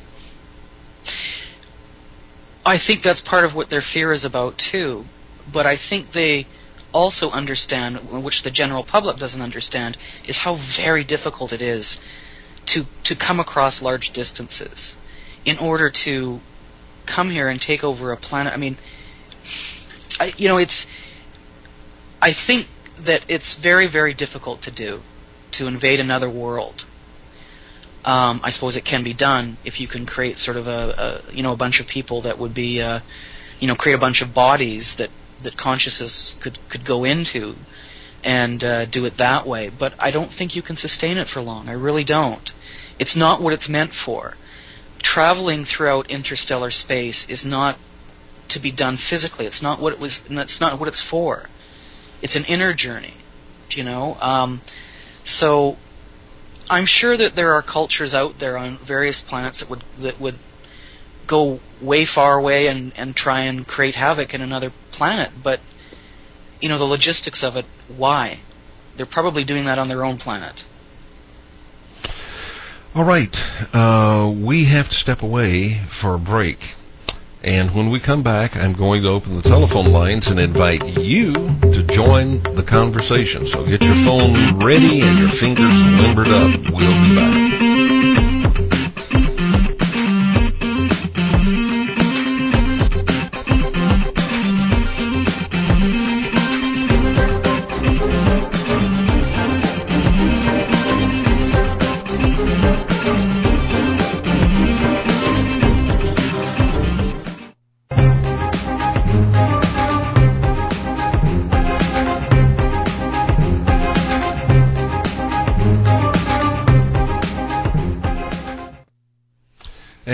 I think that's part of what their fear is about too, but I think they also understand, which the general public doesn't understand, is how very difficult it is to to come across large distances in order to come here and take over a planet. I mean, I, you know, it's. I think that it's very, very difficult to do, to invade another world. Um, I suppose it can be done if you can create sort of a, a you know a bunch of people that would be uh, you know create a bunch of bodies that, that consciousness could, could go into and uh, do it that way. But I don't think you can sustain it for long. I really don't. It's not what it's meant for. Traveling throughout interstellar space is not to be done physically. It's not what it was. It's not what it's for. It's an inner journey. You know. Um, so. I'm sure that there are cultures out there on various planets that would that would go way far away and, and try and create havoc in another planet. But, you know, the logistics of it, why? They're probably doing that on their own planet. All right. Uh, we have to step away for a break. And when we come back, I'm going to open the telephone lines and invite you to join the conversation. So get your phone ready and your fingers limbered up. We'll be back.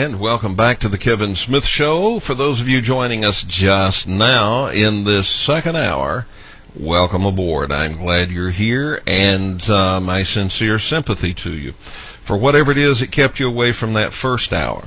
And welcome back to the Kevin Smith Show. For those of you joining us just now in this second hour, welcome aboard. I'm glad you're here, and uh, my sincere sympathy to you for whatever it is that kept you away from that first hour.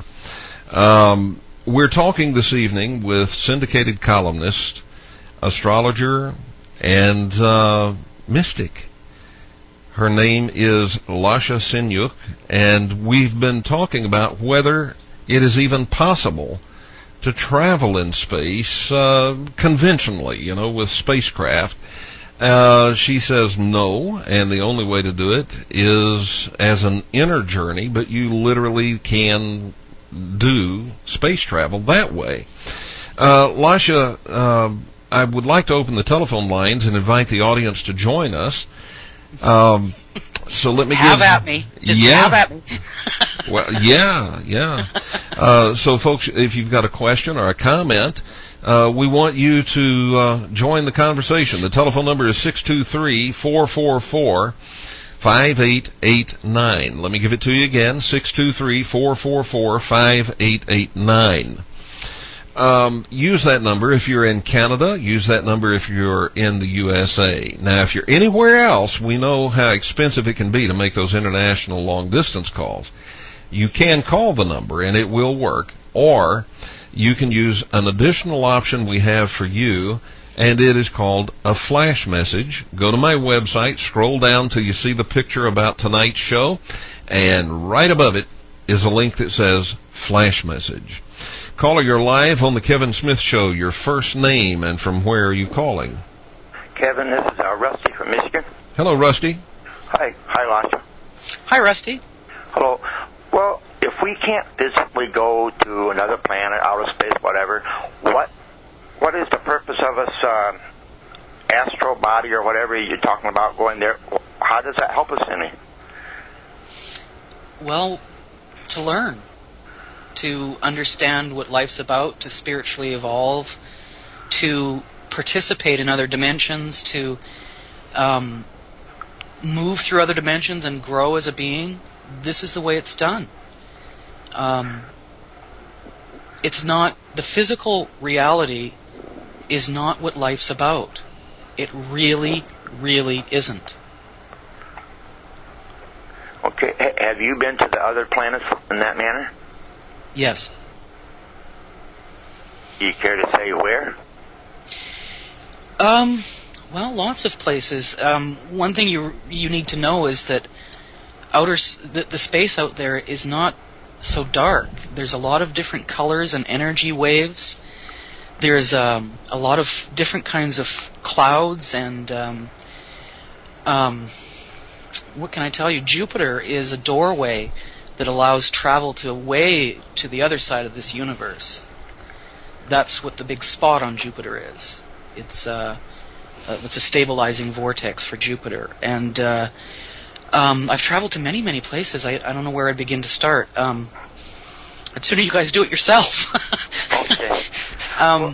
Um, we're talking this evening with syndicated columnist, astrologer, and uh, mystic. Her name is Lasha Sinyuk, and we've been talking about whether it is even possible to travel in space uh, conventionally, you know, with spacecraft. Uh, she says no, and the only way to do it is as an inner journey, but you literally can do space travel that way. Uh, Lasha, uh, I would like to open the telephone lines and invite the audience to join us. Um, so let me have give, at me. Just yeah. have at me. Well, yeah, yeah. Uh, so, folks, if you've got a question or a comment, uh, we want you to uh, join the conversation. The telephone number is six two three, four four four, five eight eight nine. Let me give it to you again, six two three, four four four, five eight eight nine. Um, use that number if you're in Canada. Use that number if you're in the U S A. Now, if you're anywhere else, we know how expensive it can be to make those international long-distance calls. You can call the number, and it will work, or you can use an additional option we have for you, and it is called a flash message. Go to my website, scroll down till you see the picture about tonight's show, and right above it is a link that says flash message. Caller, you're live on the Kevin Smith Show. Your first name and from where are you calling? Kevin, this is uh, Rusty from Michigan. Hello, Rusty. Hi. Hi, Lasha. Hi, Rusty. Hello. Well, if we can't physically go to another planet, outer space, whatever, what what is the purpose of us, uh, astral body or whatever you're talking about going there? How does that help us any? Well, to learn. To understand what life's about, to spiritually evolve, to participate in other dimensions, to um, move through other dimensions and grow as a being. This is the way it's done. Um, it's not, the physical reality is not what life's about. It really, really isn't. Okay. H- have you been to the other planets in that manner? Yes. Do you care to say where? Um, well, lots of places. Um, one thing you you need to know is that outer the, the space out there is not so dark. There's a lot of different colors and energy waves. There's um, a lot of different kinds of clouds and um, um, what can I tell you? Jupiter is a doorway that allows travel to way to the other side of this universe. That's what the big spot on Jupiter is. It's uh, uh, it's a stabilizing vortex for Jupiter, and uh, um, I've traveled to many, many places. I, I don't know where I'd begin to start. Um, I'd sooner you guys do it yourself. Okay. um,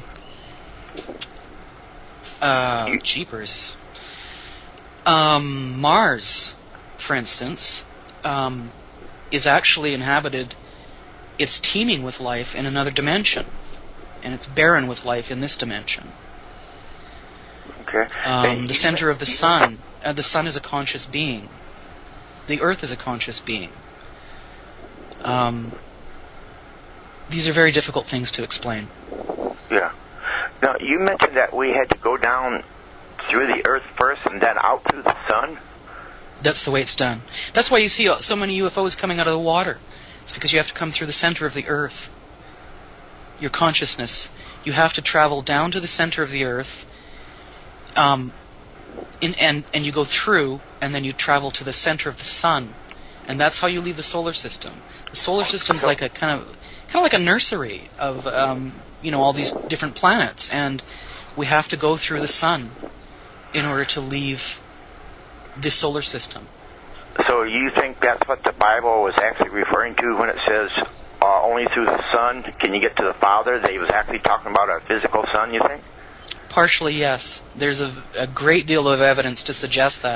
uh, jeepers. Um, Mars, for instance. Um, is actually inhabited, it's teeming with life in another dimension, and it's barren with life in this dimension. Okay. Um, the center of the sun, uh, the sun is a conscious being. The earth is a conscious being. Um, these are very difficult things to explain. Yeah. Now, you mentioned that we had to go down through the earth first and then out through the sun? That's the way it's done. That's why you see so many U F Os coming out of the water. It's because you have to come through the center of the earth. Your consciousness. You have to travel down to the center of the earth, um, in, and, and you go through, and then you travel to the center of the sun. And that's how you leave the solar system. The solar system's like a kind of kind of like a nursery of um, you know all these different planets, and we have to go through the sun in order to leave the solar system. So you think that's what the Bible was actually referring to when it says uh, only through the Son can you get to the Father? That he was actually talking about a physical Son, you think? Partially, yes. There's a, a great deal of evidence to suggest that.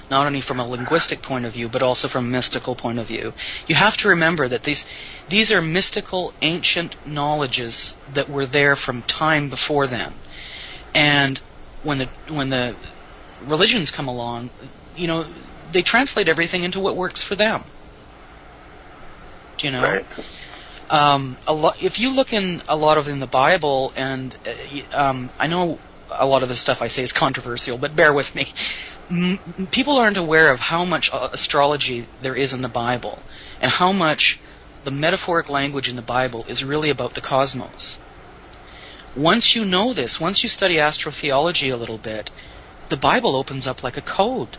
not only from a linguistic point of view, but also from a mystical point of view. You have to remember that these these are mystical, ancient knowledges that were there from time before then. And when the when the religions come along, you know, they translate everything into what works for them. Do you know? Right. Um, a lot. If you look in a lot of in the Bible, and uh, um, I know a lot of the stuff I say is controversial, but bear with me. M- people aren't aware of how much uh, astrology there is in the Bible, and how much the metaphoric language in the Bible is really about the cosmos. Once you know this, once you study astrotheology a little bit, the Bible opens up like a code.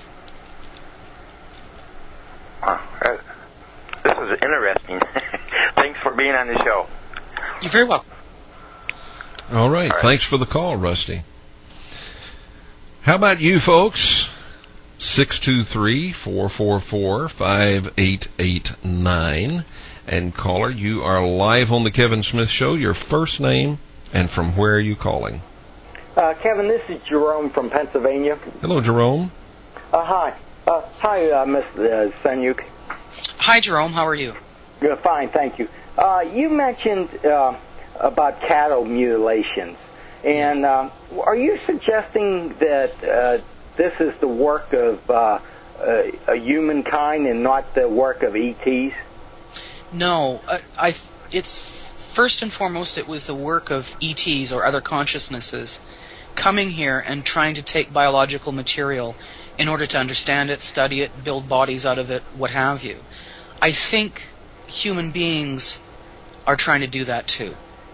Huh. Uh, this is interesting. Thanks for being on the show. You're very welcome. All right. All right. Thanks for the call, Rusty. How about you folks? six two three, four four four, five eight eight nine. And caller, you are live on the Kevin Smith Show. Your first name and from where are you calling? Uh, Kevin, this is Jerome from Pennsylvania. Hello, Jerome. Uh, hi. Uh, hi, uh, Miss uh, Senyuk. Hi, Jerome. How are you? Uh, fine, thank you. Uh, you mentioned uh, about cattle mutilations. And Yes. uh, are you suggesting that uh, this is the work of uh, uh, humankind and not the work of E Ts? No, I, I. It's first and foremost, it was the work of E Ts or other consciousnesses coming here and trying to take biological material in order to understand it, study it, build bodies out of it, what have you. I think human beings are trying to do that too.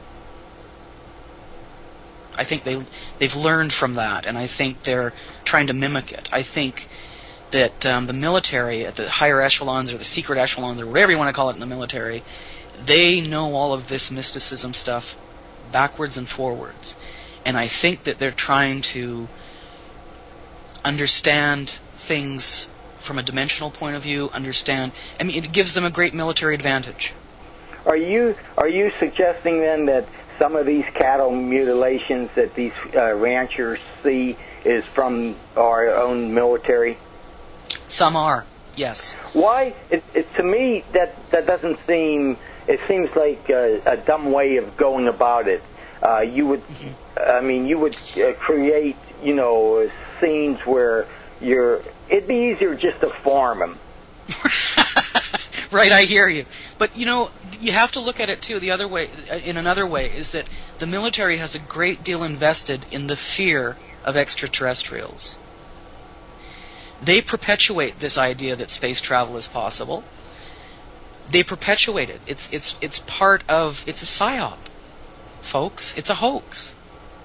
I think they they've learned from that, and I think they're trying to mimic it. I think that um, the military at the higher echelons or the secret echelons or whatever you want to call it in the military, they know all of this mysticism stuff backwards and forwards. And I think that they're trying to understand things from a dimensional point of view, understand, I mean, it gives them a great military advantage. Are you are you suggesting then that some of these cattle mutilations that these uh, ranchers see is from our own military? Some are, yes. Why? It, it, to me, that that doesn't seem. It seems like a, a dumb way of going about it. Uh, you would, I mean, you would uh, create, you know, scenes where you're. It'd be easier just to farm them. Right, I hear you. But, you know, you have to look at it, too, the other way, in another way, is that the military has a great deal invested in the fear of extraterrestrials. They perpetuate this idea that space travel is possible. They perpetuate it. It's, it's, it's part of, it's a psyop, folks. It's a hoax.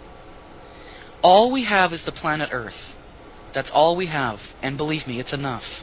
All we have is the planet Earth. That's all we have. And believe me, it's enough.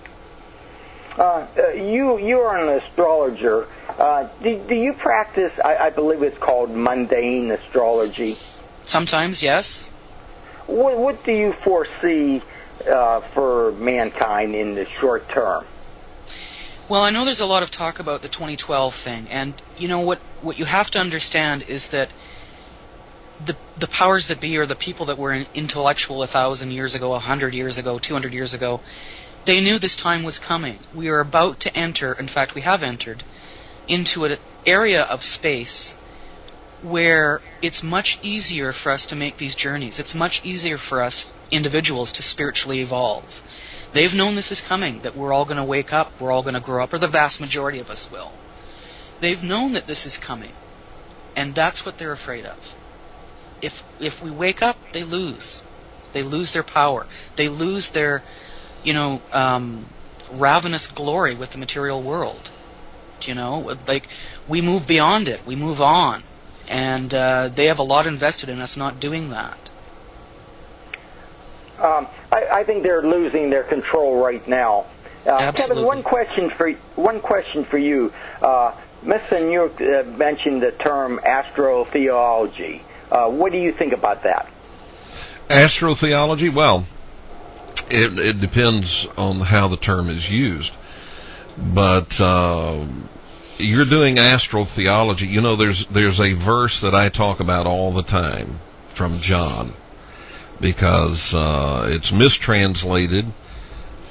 Uh, uh, you you are an astrologer. Uh, do, do you practice? I, I believe it's called mundane astrology. Sometimes, yes. What what do you foresee uh, for mankind in the short term? Well, I know there's a lot of talk about the twenty twelve thing, and you know what? What you have to understand is that the the powers that be, or the people that were intellectual a thousand years ago, a hundred years ago, two hundred years ago, they knew this time was coming. We are about to enter, in fact we have entered, into an area of space where it's much easier for us to make these journeys. It's much easier for us individuals to spiritually evolve. They've known this is coming, that we're all going to wake up, we're all going to grow up, or the vast majority of us will. They've known that this is coming, and that's what they're afraid of. If if we wake up, they lose. They lose their power. They lose their you know, um, ravenous glory with the material world. You know, like, we move beyond it. We move on. And uh, they have a lot invested in us not doing that. Um, I, I think they're losing their control right now. Uh, Kevin, one question for one question for you. Uh, Miz Senyuk uh, mentioned the term astrotheology. Uh, what do you think about that? Astrotheology? Well, It, it depends on how the term is used. But uh, you're doing astrotheology. You know, there's there's a verse that I talk about all the time from John, because uh, it's mistranslated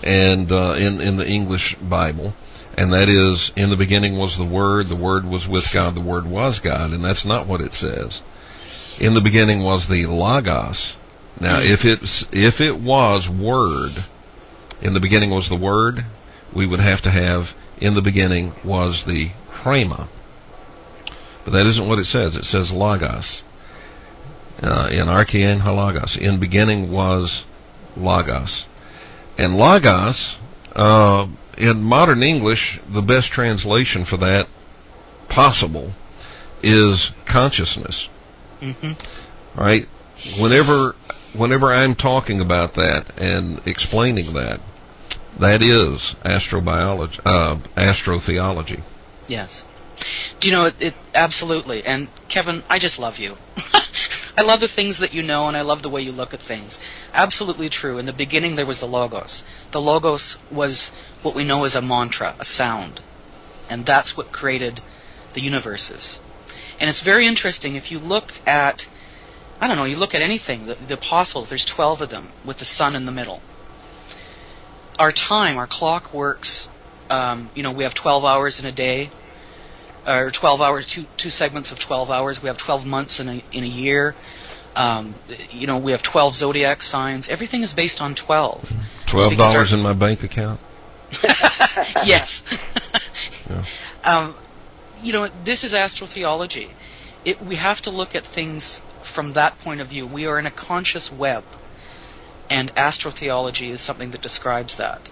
and uh, in in the English Bible, and that is, in the beginning was the Word, the Word was with God, the Word was God, and that's not what it says. In the beginning was the Logos. Now, if it if it was Word, in the beginning was the Word, we would have to have in the beginning was the Rhema. But that isn't what it says. It says Logos. Uh, in Archean Halagos. In beginning was Logos. And Logos, uh, in modern English, the best translation for that possible is consciousness. Mm-hmm. Right? Whenever, whenever I'm talking about that and explaining that, that is astrobiology, uh, astrotheology. Yes. Do you know, it, it absolutely. And Kevin, I just love you. I love the things that you know, and I love the way you look at things. Absolutely true. In the beginning, there was the Logos. The Logos was what we know as a mantra, a sound. And that's what created the universes. And it's very interesting. If you look at, I don't know, you look at anything, the, the apostles, there's twelve of them, with the sun in the middle. Our time, our clock works, um, you know, we have twelve hours in a day. Or twelve hours, two two segments of twelve hours. We have twelve months in a in a year. Um, you know, we have twelve zodiac signs. Everything is based on twelve. Twelve dollars our... in my bank account. Yes. Yeah. Um, you know, this is astrotheology. It, we have to look at things from that point of view. We are in a conscious web, and astrotheology is something that describes that.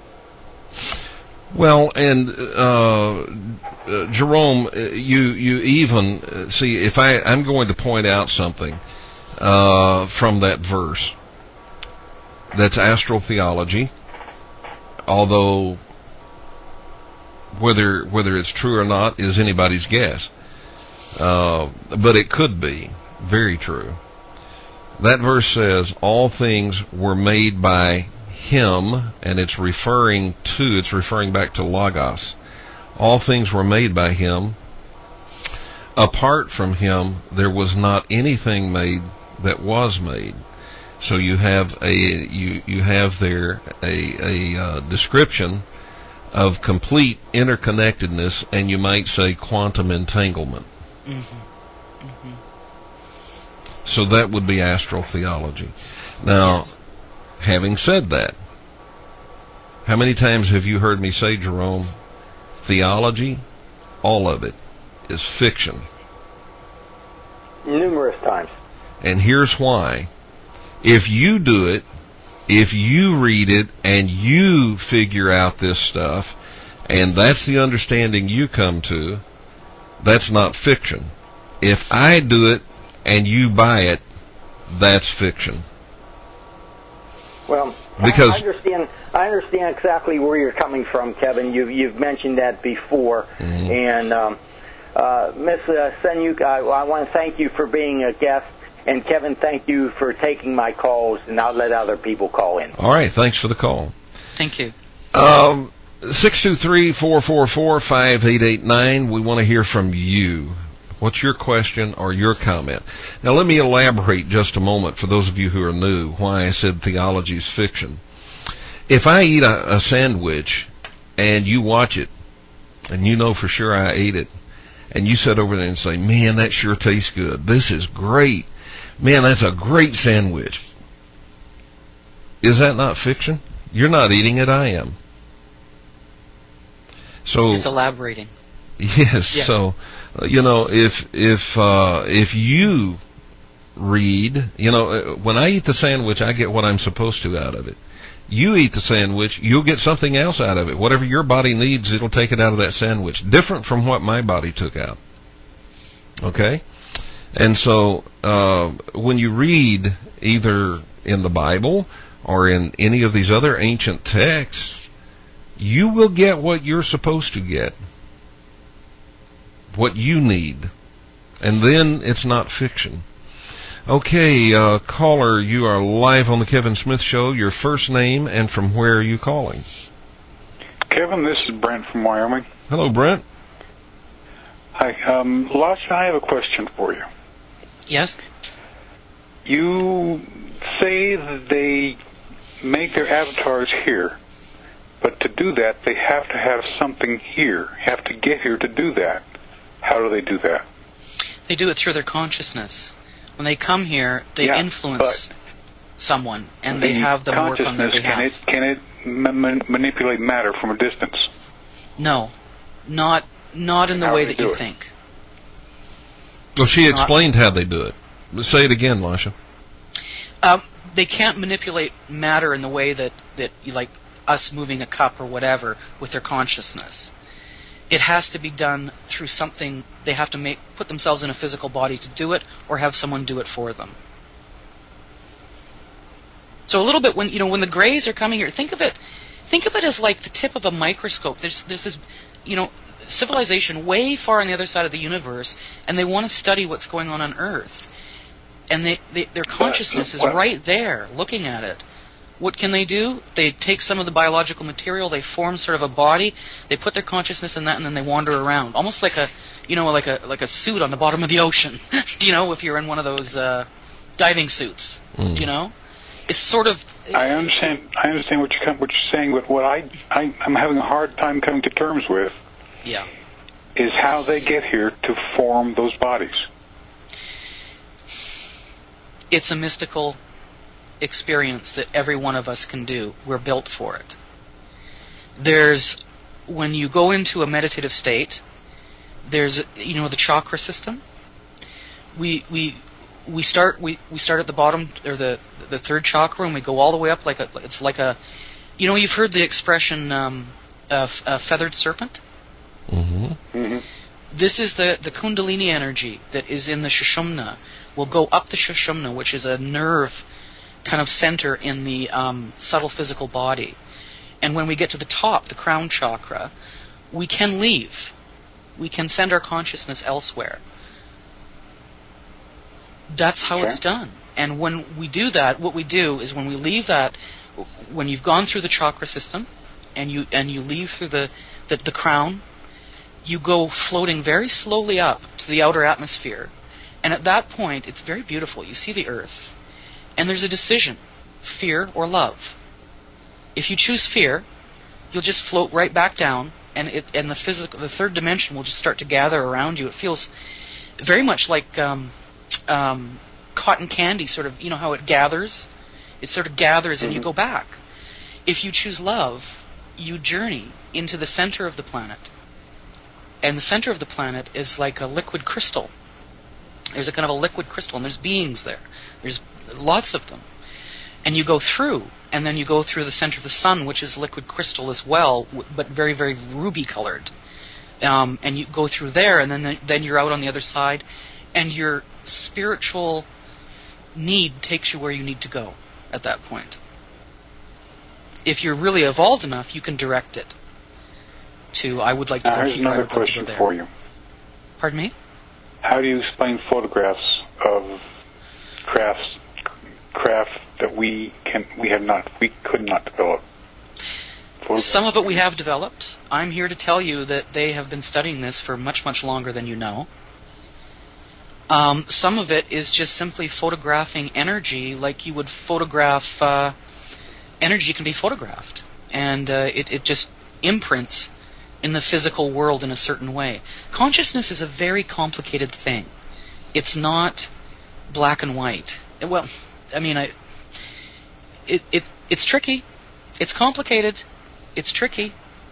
Well, and uh, uh, Jerome, you you even uh, see if I I'm going to point out something uh, from that verse that's astrotheology, although whether whether it's true or not is anybody's guess, uh, but it could be very true. That verse says all things were made by Him, and it's referring to, it's referring back to Logos. All things were made by Him. Apart from Him, there was not anything made that was made. So you have a you you have there a a uh, description of complete interconnectedness, and you might say quantum entanglement. Mm-hmm. Mm-hmm. So that would be astrotheology. Now. Yes. Having said that, how many times have you heard me say, Jerome, theology, all of it, is fiction? Numerous times. And here's why. If you do it, if you read it, and you figure out this stuff, and that's the understanding you come to, that's not fiction. If I do it, and you buy it, that's fiction. Well, because I understand. I understand exactly where you're coming from, Kevin. You, you've mentioned that before, mm-hmm. and um, uh, Miss uh, Senyuk, I, I want to thank you for being a guest, and Kevin, thank you for taking my calls, and I'll let other people call in. All right, thanks for the call. Thank you. Um, six two three, four four four, five eight eight nine. We want to hear from you. What's your question or your comment? Now, let me elaborate just a moment for those of you who are new why I said theology is fiction. If I eat a, a sandwich and you watch it and you know for sure I ate it, and you sit over there and say, man, that sure tastes good. This is great. Man, that's a great sandwich. Is that not fiction? You're not eating it, I am. So it's elaborating. Yes, yeah. So, uh, you know, if if uh, if you read, you know, when I eat the sandwich, I get what I'm supposed to out of it. You eat the sandwich, you'll get something else out of it. Whatever your body needs, it'll take it out of that sandwich. Different from what my body took out. Okay? And so, uh, when you read either in the Bible or in any of these other ancient texts, you will get what you're supposed to get. What you need. And then it's not fiction. Okay, uh, caller, you are live on the Kevin Smith Show. Your first name and from where are you calling? Kevin, this is Brent from Wyoming. Hello, Brent. Hi, um, Lasha, I have a question for you. Yes? You say that they make their avatars here. But to do that, they have to have something here, have to get here to do that. How do they do that? They do it through their consciousness. When they come here, they yeah, influence someone, and they have them work on their behalf. Can it, can it ma- manipulate matter from a distance? No, not not in the How way do they that you do it? think. Well, she Not- explained how they do it. Say it again, Lasha. Um, they can't manipulate matter in the way that, that you, like us moving a cup or whatever with their consciousness. It has to be done through something. They have to make put themselves in a physical body to do it, or have someone do it for them. So a little bit when you know when the Greys are coming here, think of it, think of it as like the tip of a microscope. There's there's this, you know, civilization way far on the other side of the universe, and they want to study what's going on on Earth, and they, they their consciousness is well- right there, looking at it. What can they do? They take some of the biological material, they form sort of a body, they put their consciousness in that, and then they wander around, almost like a, you know, like a like a suit on the bottom of the ocean. You know, if you're in one of those uh, diving suits, Mm. you know, it's sort of. I understand. I understand what you're what you're saying, but what I, I I'm having a hard time coming to terms with Yeah. is how they get here to form those bodies. It's a mystical experience that every one of us can do. We're built for it. There's, when you go into a meditative state, there's, you know, the chakra system. We we we start we, we start at the bottom, or the the third chakra, and we go all the way up like a it's like a, you know, you've heard the expression um, uh, a feathered serpent. Mm-hmm. Mm-hmm. This is the, the Kundalini energy that is in the Sushumna. Will go up the Sushumna, which is a nerve kind of center in the um, subtle physical body. And when we get to the top, the crown chakra, we can leave. We can send our consciousness elsewhere. That's how Okay. it's done. And when we do that, what we do is when we leave that, when you've gone through the chakra system, and you and you leave through the, the, the crown, you go floating very slowly up to the outer atmosphere. And at that point, it's very beautiful. You see the earth. And there's a decision, fear or love. If you choose fear, you'll just float right back down, and it and the physical, the third dimension will just start to gather around you. It feels very much like um, um, cotton candy, sort of, you know how it gathers? It sort of gathers and you go back. If you choose love, you journey into the center of the planet. And the center of the planet is like a liquid crystal. There's a kind of a liquid crystal, and there's beings there. There's lots of them. And you go through, and then you go through the center of the sun, which is liquid crystal as well, w- but very, very ruby-colored. Um, and you go through there, and then then you're out on the other side, and your spiritual need takes you where you need to go at that point. If you're really evolved enough, you can direct it to, I would like to Now, go here's here, I another would like to go question there. for you. Pardon me? How do you explain photographs of crafts, craft that we can we have not we could not develop? Photographs. Some of it we have developed. I'm here to tell you that they have been studying this for much, much longer than you know. Um, some of it is just simply photographing energy like you would photograph uh, energy can be photographed. And uh, it, it just imprints in the physical world in a certain way. Consciousness is a very complicated thing. It's not black and white. Well, I mean, I, it, it it's tricky. It's complicated. It's tricky.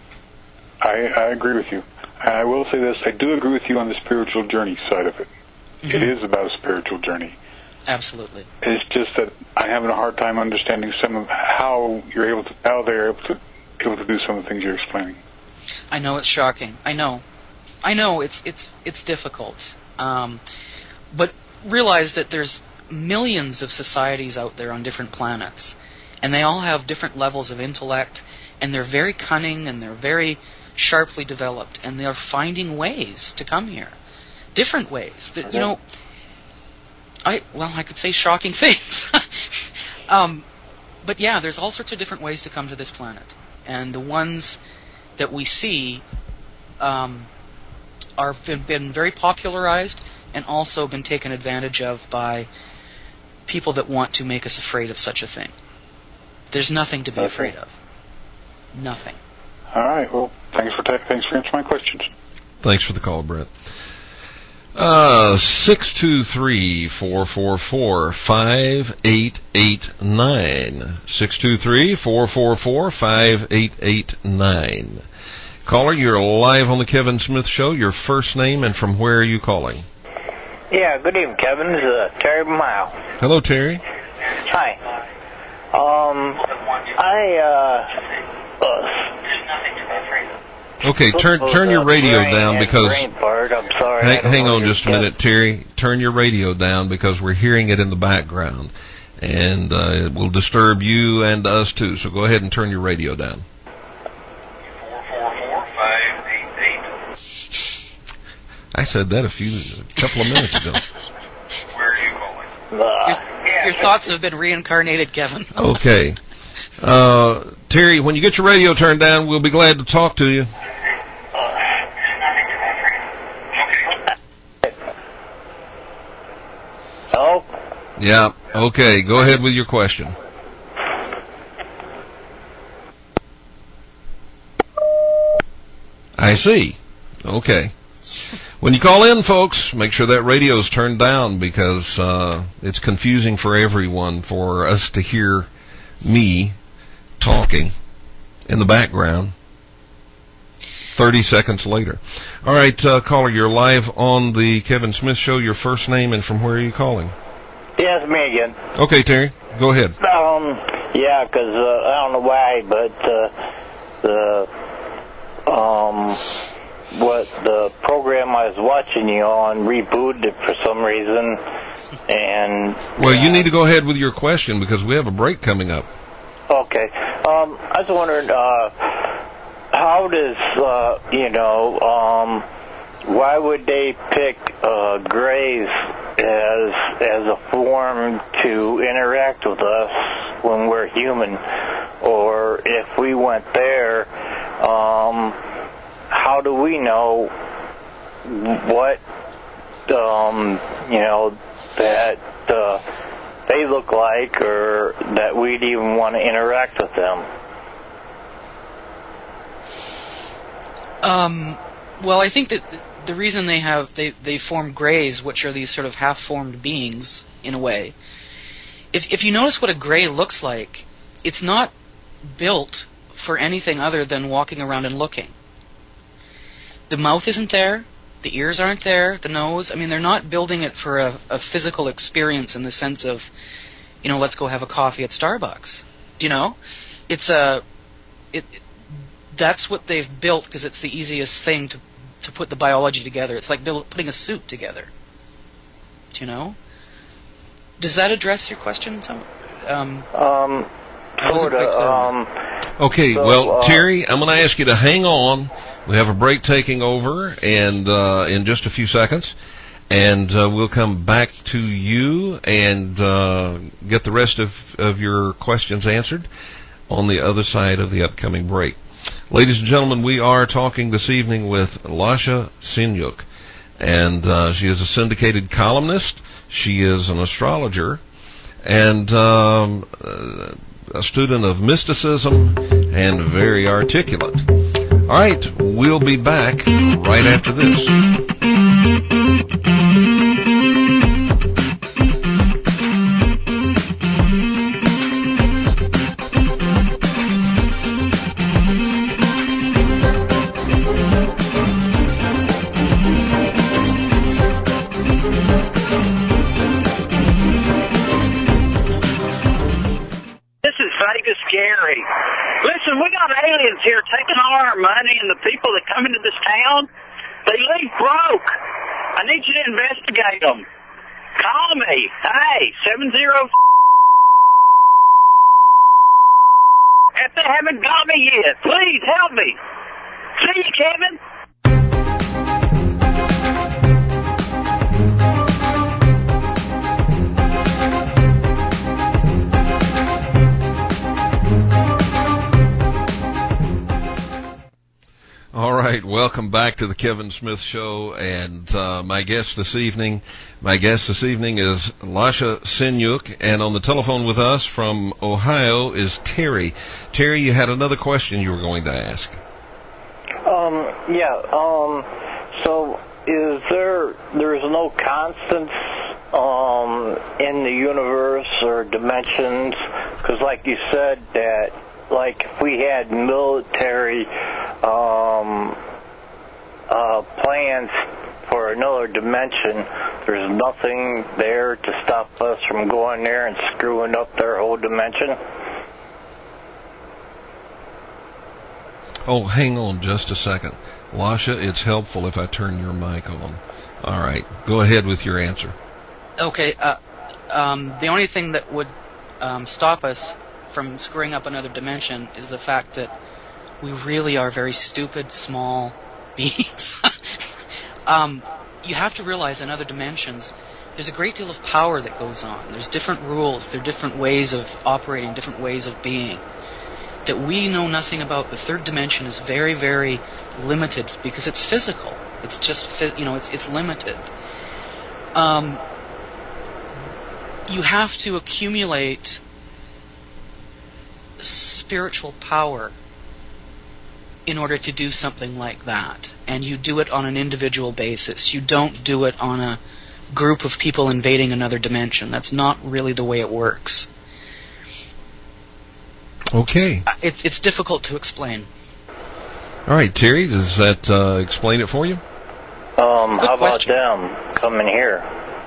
I, I agree with you. I will say this: I do agree with you on the spiritual journey side of it. Mm-hmm. It is about a spiritual journey. Absolutely. It's just that I'm having a hard time understanding some of how you're able to, how they're able to, able to do some of the things you're explaining. I know it's shocking. I know. I know it's it's it's difficult. Um, but realize that there's millions of societies out there on different planets, and they all have different levels of intellect, and they're very cunning and they're very sharply developed, and they're finding ways to come here, different ways. That Okay. you know, I well I could say shocking things. um, but yeah, there's all sorts of different ways to come to this planet, and the ones that we see um, are been, been very popularized and also been taken advantage of by people that want to make us afraid of such a thing. There's nothing to be Okay. afraid of. Nothing. All right. Well, thanks for ta- thanks for answering my questions. Thanks for the call, Brett. Uh, six two three, four four four, five eight eight nine. six two three, four four four, five eight eight nine. Caller, you're live on the Kevin Smith Show. Your first name and from where are you calling? Yeah, good evening, Kevin. This is uh, Terry Mile. Hello, Terry. Hi. Um, I, uh, uh Okay, turn turn your radio down because... Brain fart. I'm sorry. Hang, hang on just a minute, Terry. Turn your radio down because we're hearing it in the background. And uh, it will disturb you and us, too. So go ahead and turn your radio down. four four four, five eight eight. I said that a few, a couple of minutes ago. Where are you calling? Your, your thoughts have been reincarnated, Kevin. Okay. Uh, Terry, when you get your radio turned down, we'll be glad to talk to you. Hello? Yeah, okay. Go ahead with your question. I see. Okay. When you call in, folks, make sure that radio's turned down because uh, it's confusing for everyone for us to hear me talking in the background thirty seconds later. All right, uh, caller, you're live on the Kevin Smith Show. Your first name and from where are you calling? Yeah, it's me again. Okay, Terry, go ahead. Um, yeah, 'cause uh, I don't know why, but uh, the um, what the program I was watching you on rebooted it for some reason, and well, you need to go ahead with your question because we have a break coming up. Okay. Um, I was wondering, uh, how does uh, you know, um, why would they pick uh, Greys as as a form to interact with us when we're human, or if we went there, um, how do we know what um, you know that uh, they look like, or that we'd even want to interact with them? Um, well, I think that the reason they have they they form Greys, which are these sort of half-formed beings in a way. If if you notice what a Grey looks like, it's not built for anything other than walking around and looking. The mouth isn't there, the ears aren't there, the nose. I mean, they're not building it for a, a physical experience in the sense of, you know, let's go have a coffee at Starbucks. Do you know? It's a it. That's what they've built because it's the easiest thing to to put the biology together. It's like build, putting a suit together. Do you know? Does that address your question? Some, um, um, sort of. Um, okay, so, well, uh, Terry, I'm going to ask you to hang on. We have a break taking over, and uh, in just a few seconds, and uh, we'll come back to you and uh, get the rest of, of your questions answered on the other side of the upcoming break. Ladies and gentlemen, we are talking this evening with Lasha Sinyuk, and uh, she is a syndicated columnist. She is an astrologer and um, a student of mysticism and very articulate. All right, we'll be back right after this. Gary. Listen, we got aliens here taking all our money, and the people that come into this town, they leave broke. I need you to investigate them. Call me. Hey, seven zero. If they haven't got me yet, please help me. See you, Kevin. All right, well. welcome back to the Kevin Smith Show. And uh, my guest this evening, my guest this evening is Lasha Senyuk, and on the telephone with us from Ohio is Terry. Terry, you had another question you were going to ask. Um, yeah, um, so is there, there's no constants, um, in the universe or dimensions? Because like you said that, like if we had military, um, uh, plans for another dimension, there's nothing there to stop us from going there and screwing up their whole dimension? Oh, hang on just a second. Lasha, it's helpful if I turn your mic on. All right, go ahead with your answer. Okay, uh, um, the only thing that would um, stop us from screwing up another dimension is the fact that we really are very stupid, small beings. um, you have to realize in other dimensions, there's a great deal of power that goes on. There's different rules, there are different ways of operating, different ways of being that we know nothing about. The third dimension is very, very limited because it's physical. It's just, you know, it's it's limited. Um, you have to accumulate spiritual power in order to do something like that. And you do it on an individual basis. You don't do it on a group of people invading another dimension. That's not really the way it works. Okay. It's it's difficult to explain. All right, Terry, does that uh, explain it for you? Um, Good how question. about them coming here?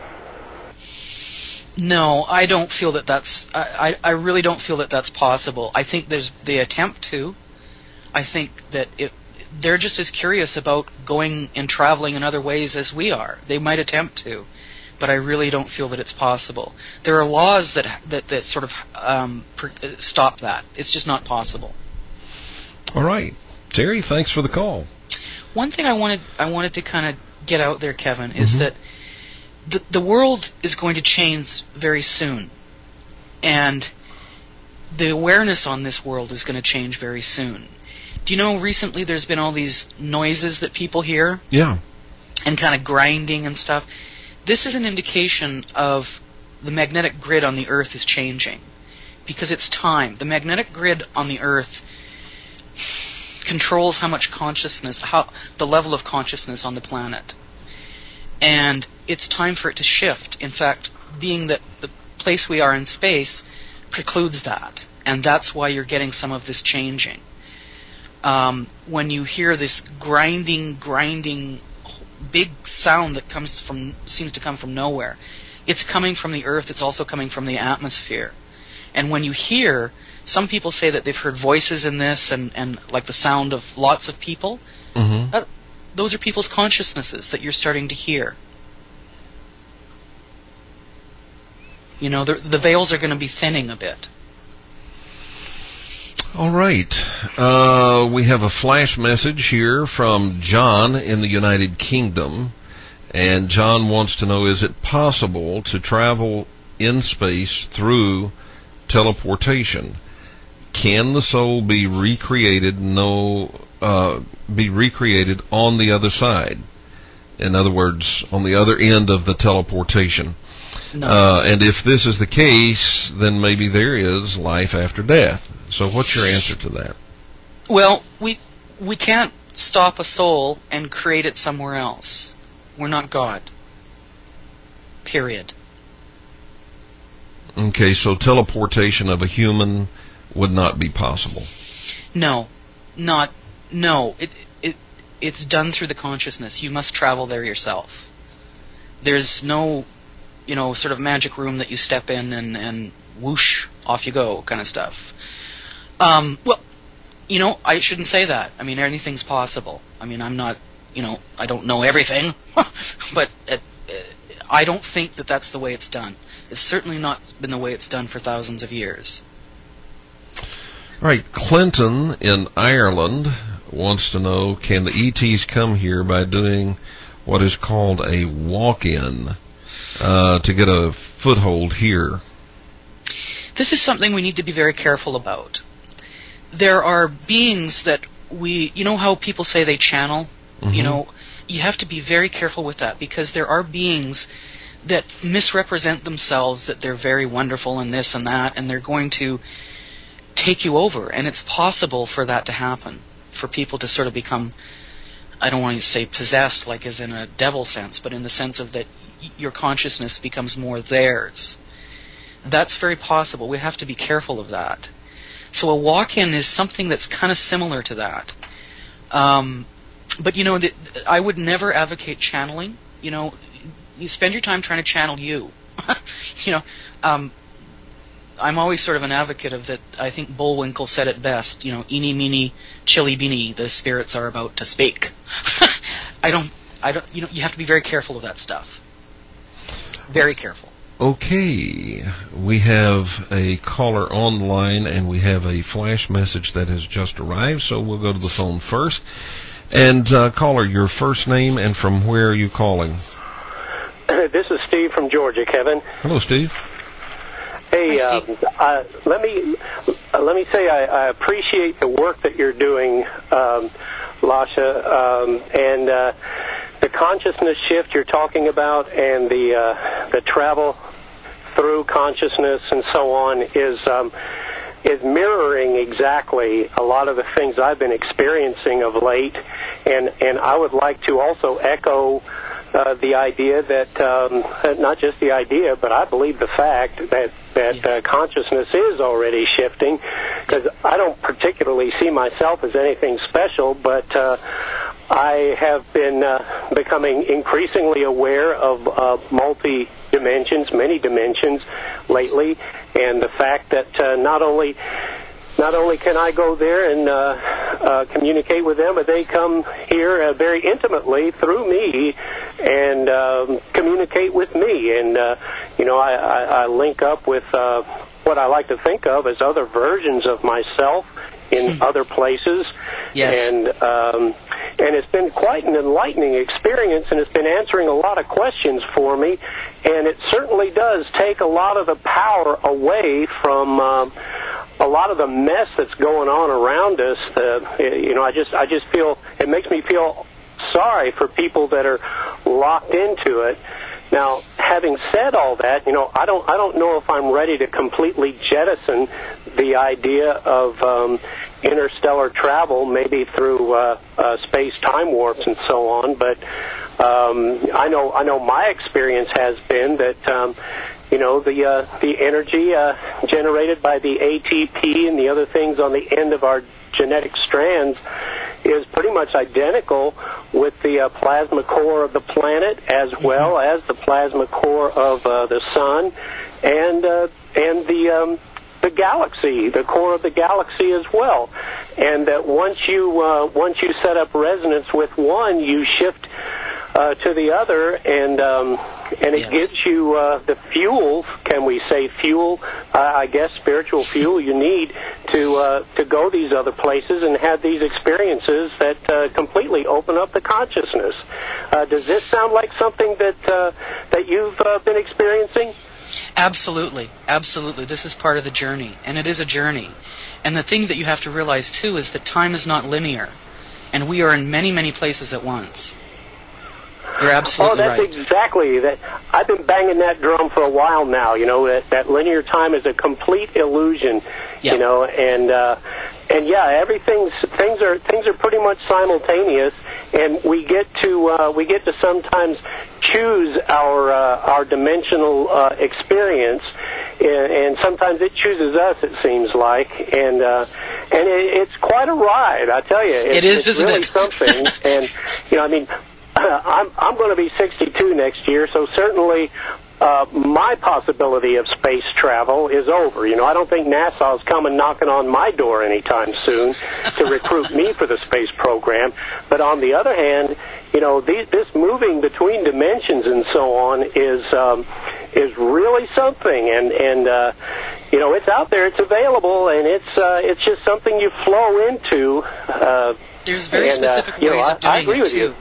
No, I don't feel that that's. I, I, I really don't feel that that's possible. I think there's the attempt to. I think that it, they're just as curious about going and traveling in other ways as we are. They might attempt to, but I really don't feel that it's possible. There are laws that that, that sort of um, per, stop that. It's just not possible. All right, Terry, thanks for the call. One thing I wanted I wanted to kind of get out there, Kevin, is Mm-hmm. that the the world is going to change very soon, and the awareness on this world is going to change very soon. Do you know recently there's been all these noises that people hear? Yeah. And kind of grinding and stuff. This is an indication of the magnetic grid on the Earth is changing because it's time. The magnetic grid on the Earth controls how much consciousness, how the level of consciousness on the planet. And it's time for it to shift. In fact, being that the place we are in space precludes that. And that's why you're getting some of this changing. Um, when you hear this grinding, grinding, big sound that comes from, seems to come from nowhere, it's coming from the Earth, it's also coming from the atmosphere. And when you hear, some people say that they've heard voices in this and, and like the sound of lots of people. Mm-hmm. That, those are people's consciousnesses that you're starting to hear. You know, the, the veils are going to be thinning a bit. All right. Uh, we have a flash message here from John in the United Kingdom. And John wants to know, is it possible to travel in space through teleportation? Can the soul be recreated, no, uh, be recreated on the other side? In other words, on the other end of the teleportation. No. Uh, and if this is the case, then maybe there is life after death. So what's your answer to that? Well, we we can't stop a soul and create it somewhere else. We're not God. Period. Okay, so teleportation of a human would not be possible. No, not no. It it it's done through the consciousness. You must travel there yourself. There's no, you know, sort of magic room that you step in and and whoosh, off you go, kind of stuff. Um, well, you know, I shouldn't say that. I mean, anything's possible. I mean, I'm not, you know, I don't know everything, but uh, I don't think that that's the way it's done. It's certainly not been the way it's done for thousands of years. All right, Clinton in Ireland wants to know, can the E Ts come here by doing what is called a walk-in uh, to get a foothold here? This is something we need to be very careful about. There are beings that we, you know how people say they channel? Mm-hmm. You know, you have to be very careful with that, because there are beings that misrepresent themselves, that they're very wonderful and this and that, and they're going to take you over. And it's possible for that to happen, for people to sort of become, I don't want to say possessed, like as in a devil sense, but in the sense of that y- your consciousness becomes more theirs. That's very possible. We have to be careful of that. So a walk-in is something that's kind of similar to that. Um, but, you know, the, I would never advocate channeling. You know, you spend your time trying to channel you. you know, um, I'm always sort of an advocate of that. I think Bullwinkle said it best. You know, eeny, meeny, chilly, beany, the spirits are about to speak. I don't, I don't, you know, you have to be very careful of that stuff. Very careful. Okay, we have a caller on the line, and we have a flash message that has just arrived, so we'll go to the phone first. And uh, caller, your first name and from where are you calling? This is Steve from Georgia, Kevin. Hello, Steve. Hey, Hi, Steve. uh, uh, let me uh, let me say I, I appreciate the work that you're doing, um, Lasha, um, and uh, the consciousness shift you're talking about, and the uh, the travel through consciousness and so on is um, is mirroring exactly a lot of the things I've been experiencing of late, and and I would like to also echo uh, the idea that um, not just the idea, but I believe the fact that that Yes. uh, consciousness is already shifting, because I don't particularly see myself as anything special, but uh, I have been uh, becoming increasingly aware of uh, multi dimensions, many dimensions lately, and the fact that uh, not only not only can I go there and uh, uh, communicate with them, but they come here uh, very intimately through me and um, communicate with me. And, uh, you know, I, I, I link up with uh, what I like to think of as other versions of myself in other places. Yes. And, um, and it's been quite an enlightening experience, and it's been answering a lot of questions for me. And it certainly does take a lot of the power away from um, a lot of the mess that's going on around us. Uh, you know, I just I just feel it makes me feel sorry for people that are locked into it. Now, having said all that, you know, I don't I don't know if I'm ready to completely jettison the idea of um, interstellar travel, maybe through uh, uh, space-time warps and so on. But um, I know I know my experience has been that. Um, You know, the uh, the energy uh, generated by the A T P and the other things on the end of our genetic strands is pretty much identical with the uh, plasma core of the planet, as well as the plasma core of uh, the sun, and uh, and the um, the galaxy, the core of the galaxy as well. And that once you uh, once you set up resonance with one, you shift uh, to the other, and um, and it Yes. gives you uh, the fuel. Can we say fuel? Uh, I guess spiritual fuel you need to uh, to go these other places and have these experiences that uh, completely open up the consciousness. Uh, does this sound like something that uh, that you've uh, been experiencing? Absolutely, absolutely. This is part of the journey, and it is a journey. And the thing that you have to realize, too, is that time is not linear, and we are in many, many places at once. You're absolutely right. Oh, that's right. exactly that. I've been banging that drum for a while now. You know, that, that linear time is a complete illusion. Yeah. You know, and uh, and yeah, everything's things are things are pretty much simultaneous, and we get to uh, we get to sometimes choose our uh, our dimensional uh, experience, and, and sometimes it chooses us. It seems like, and uh, and it, it's quite a ride. I tell you, it's, It is, it's isn't really it? something. And you know, I mean. Uh, I'm I'm going to be sixty-two next year, so certainly uh, my possibility of space travel is over. You know, I don't think NASA's coming knocking on my door anytime soon to recruit me for the space program. But on the other hand, you know, these, this moving between dimensions and so on is um, is really something, and and uh, you know, it's out there, it's available, and it's uh, it's just something you flow into. Uh, There's very and, uh, specific you know, ways I, of doing I agree it, with too. you.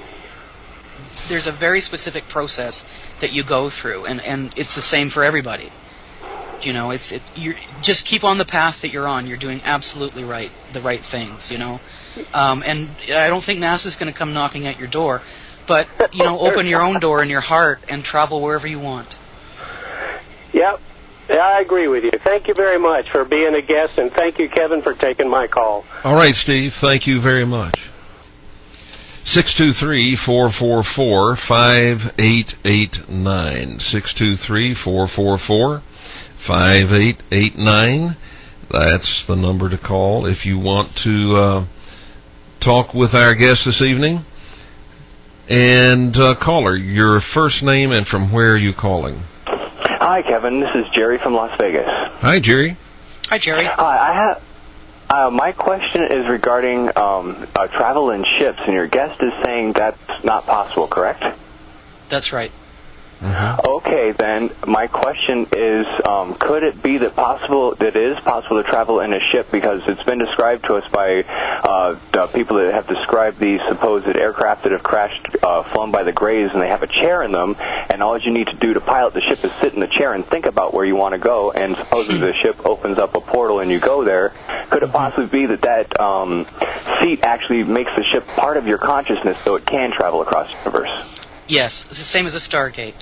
There's a very specific process that you go through, and, and it's the same for everybody. You know, it's it. You just keep on the path that you're on. You're doing absolutely right, the right things. You know, um, and I don't think NASA's going to come knocking at your door, but you know, open your own door in your heart and travel wherever you want. Yep. Yeah, I agree with you. Thank you very much for being a guest, and thank you, Kevin, for taking my call. All right, Steve. Thank you very much. six two three, four four four, five eight eight nine. six two three, four four four, five eight eight nine. That's the number to call if you want to uh, talk with our guest this evening. And uh, caller, your first name and from where are you calling? Hi, Kevin. This is Jerry from Las Vegas. Hi, Jerry. Hi, Jerry. Hi. I have. Uh, my question is regarding um, uh, travel in ships, and your guest is saying that's not possible, correct? That's right. Mm-hmm. Okay, then my question is, um, could it be that possible that it is possible to travel in a ship, because it's been described to us by uh, the people that have described these supposed aircraft that have crashed, uh, flown by the Greys, and they have a chair in them, and all you need to do to pilot the ship is sit in the chair and think about where you want to go, and supposedly the ship opens up a portal and you go there. Could it possibly be that that um, seat actually makes the ship part of your consciousness so it can travel across the universe? Yes, it's the same as a Stargate.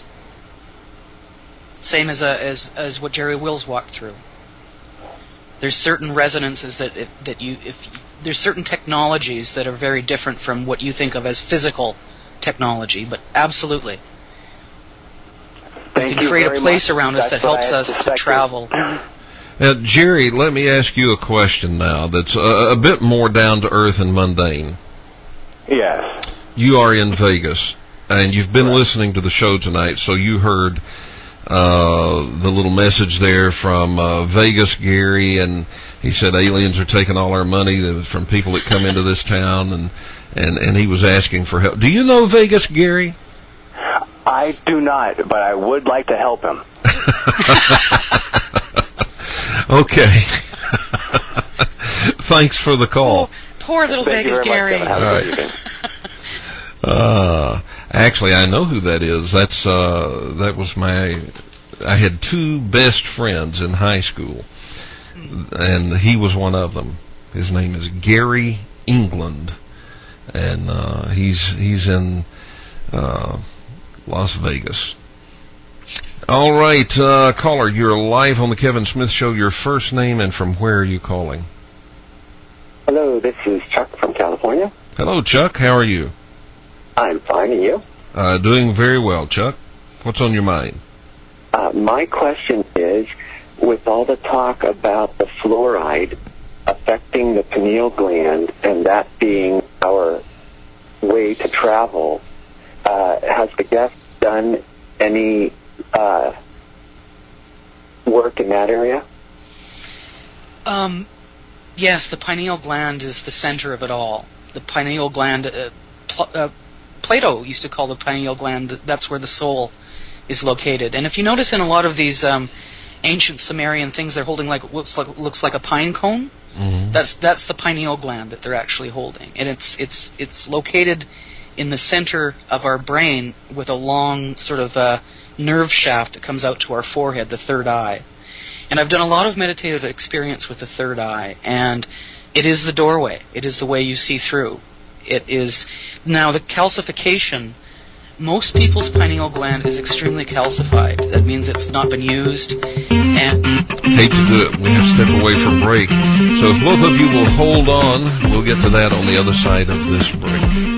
Same as a, as as what Jerry Wills walked through. There's certain resonances that it, that you if there's certain technologies that are very different from what you think of as physical technology, but absolutely. Thank we can you create very a place much. around us That's that what I helps had us to suspected. travel. Now, Jerry, let me ask you a question now that's a, a bit more down to earth and mundane. Yes. You are in Vegas, and you've been Right. listening listening to the show tonight, so you heard uh, the little message there from uh, Vegas Gary, and he said aliens are taking all our money from people that come into this town, and, and, and he was asking for help. Do you know Vegas Gary? I do not, but I would like to help him. Okay. Thanks for the call. Poor, poor little Thank you Vegas very Gary. much, Kevin. Have a good evening. Uh, actually, I know who that is. That's uh, that was my. I had two best friends in high school, and he was one of them. His name is Gary England, and uh, he's he's in uh, Las Vegas. All right, uh, caller, you're live on the Kevin Smith Show. Your first name and from where are you calling? Hello, this is Chuck from California. Hello, Chuck. How are you? I'm fine, and you? Uh, doing very well, Chuck. What's on your mind? Uh, my question is, with all the talk about the fluoride affecting the pineal gland and that being our way to travel, uh, has the guest done any uh, work in that area? Um, yes, the pineal gland is the center of it all. The pineal gland, uh, pl- uh, Plato used to call the pineal gland, that's where the soul is located. And if you notice in a lot of these um, ancient Sumerian things, they're holding like looks like looks like a pine cone. Mm-hmm. That's that's the pineal gland that they're actually holding, and it's it's it's located in the center of our brain with a long sort of uh, nerve shaft that comes out to our forehead, the third eye. And I've done a lot of meditative experience with the third eye, and it is the doorway. It is the way you see through. It is now the calcification. Most people's pineal gland is extremely calcified. That means it's not been used. And hate to do it. We have to step away for break. So if both of you will hold on, we'll get to that on the other side of this break.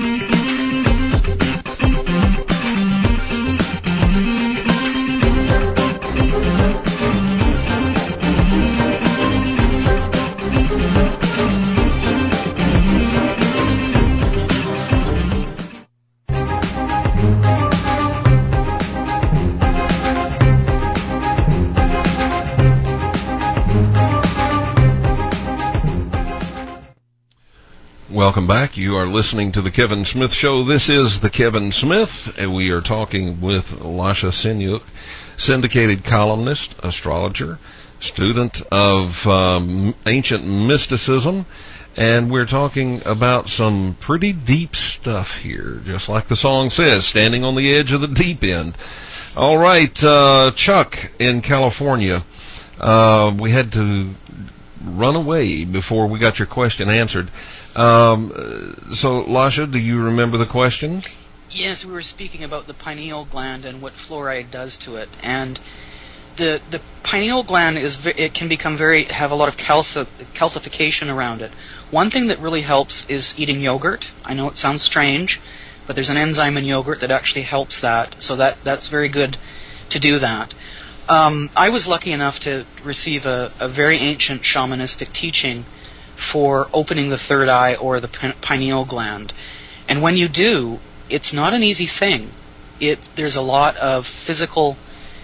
Welcome back. You are listening to the Kevin Smith Show. This is the Kevin Smith, and we are talking with Lasha Senyuk, syndicated columnist, astrologer, student of um, ancient mysticism, and we're talking about some pretty deep stuff here, just like the song says, standing on the edge of the deep end. All right, uh, Chuck in California. Uh, we had to run away before we got your question answered. Um, so, Lasha, do you remember the question? Yes, we were speaking about the pineal gland and what fluoride does to it, and the the pineal gland is it can become very have a lot of calci- calcification around it. One thing that really helps is eating yogurt. I know it sounds strange, but there's an enzyme in yogurt that actually helps that, so that that's very good to do that. Um, I was lucky enough to receive a, a very ancient shamanistic teaching for opening the third eye or the pineal gland, and when you do, it's not an easy thing. It there's a lot of physical,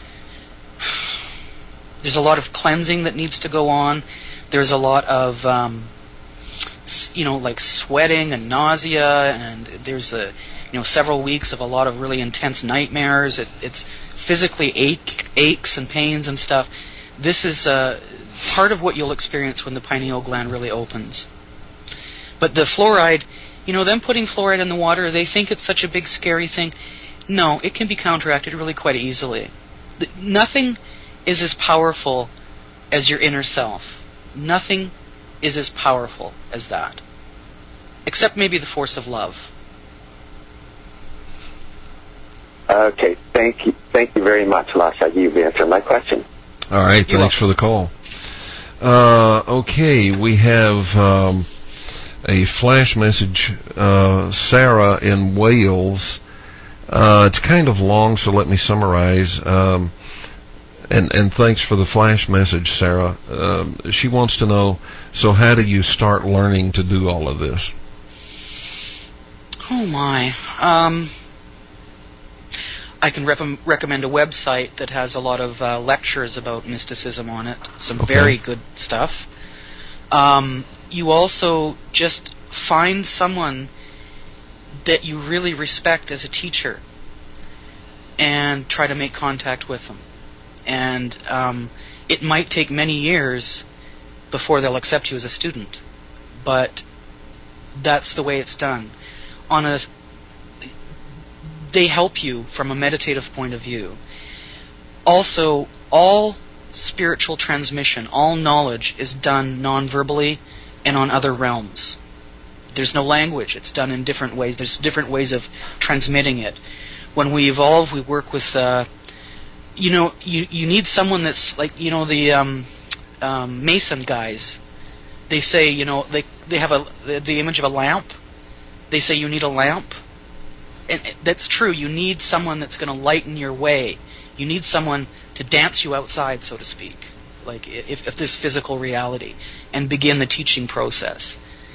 there's a lot of cleansing that needs to go on. There's a lot of um, you know, like sweating and nausea, and there's a you know several weeks of a lot of really intense nightmares. It, it's physically ache, aches and pains and stuff. This is uh, part of what you'll experience when the pineal gland really opens. But the fluoride, you know, them putting fluoride in the water, they think it's such a big scary thing. No, it can be counteracted really quite easily. Nothing is as powerful as your inner self. Nothing is as powerful as that. Except maybe the force of love. Okay, thank you, thank you very much, Lasha. You've answered my question. All right, You're thanks welcome. for the call. Uh, okay, we have um, a flash message. Uh, Sarah in Wales. Uh, it's kind of long, so let me summarize. Um, and, and thanks for the flash message, Sarah. Um, she wants to know, so how do you start learning to do all of this? Oh my. Um, I can rep- recommend a website that has a lot of uh, lectures about mysticism on it. Some Okay. very good stuff. Um, you also just find someone that you really respect as a teacher and try to make contact with them. And um, it might take many years before they'll accept you as a student, but that's the way it's done. On a They help you from a meditative point of view. Also, all spiritual transmission, all knowledge is done non-verbally and on other realms. There's no language. It's done in different ways. There's different ways of transmitting it. When we evolve, we work with, uh, you know, you, you need someone that's like, you know, the um, um, Mason guys. They say, you know, they they have a the, the image of a lamp. They say you need a lamp. And that's true. You need someone that's going to lighten your way. You need someone to dance you outside, so to speak, like if, if this physical reality, and begin the teaching process.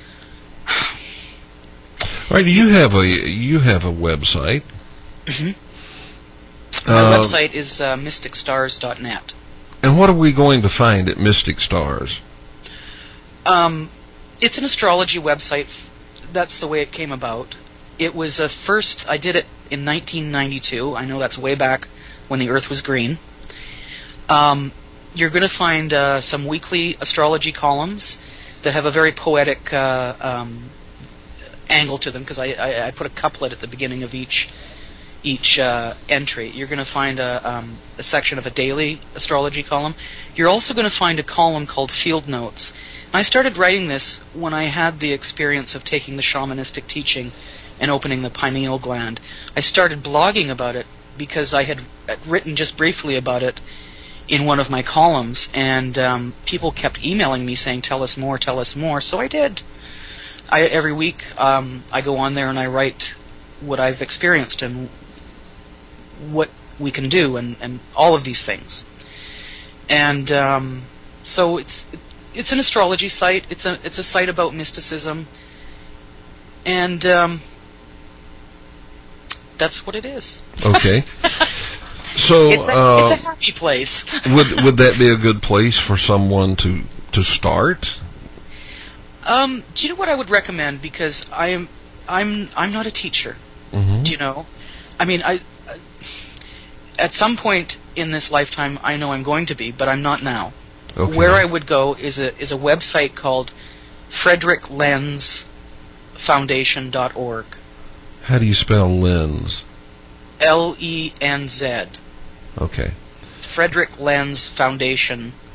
Right, you have a you have a website. Mm-hmm. My Uh, website is uh, mystic stars dot net. And what are we going to find at Mystic Stars? Um, it's an astrology website. That's the way it came about. It was a first, I did it in nineteen ninety-two. I know that's way back when the Earth was green. Um, you're going to find uh, some weekly astrology columns that have a very poetic uh, um, angle to them, because I, I, I put a couplet at the beginning of each each uh, entry. You're going to find a, um, a section of a daily astrology column. You're also going to find a column called Field Notes. I started writing this when I had the experience of taking the shamanistic teaching and opening the pineal gland. I started blogging about it because I had written just briefly about it in one of my columns, and um, people kept emailing me saying, tell us more, tell us more, so I did. I, every week um, I go on there and I write what I've experienced and what we can do, and, and all of these things. And um, so it's it's an astrology site. It's a it's a site about mysticism, and um, that's what it is. Okay. So it's, a, uh, it's a happy place. would would that be a good place for someone to to start? Um, do you know what I would recommend? Because I am I'm I'm not a teacher. Mm-hmm. Do you know? I mean, I, I at some point in this lifetime, I know I'm going to be, but I'm not now. Okay. Where I would go is a is a website called Frederick Lenz Foundation dot org. How do you spell lens? L E N Z. Okay. Frederick Lenz Foundation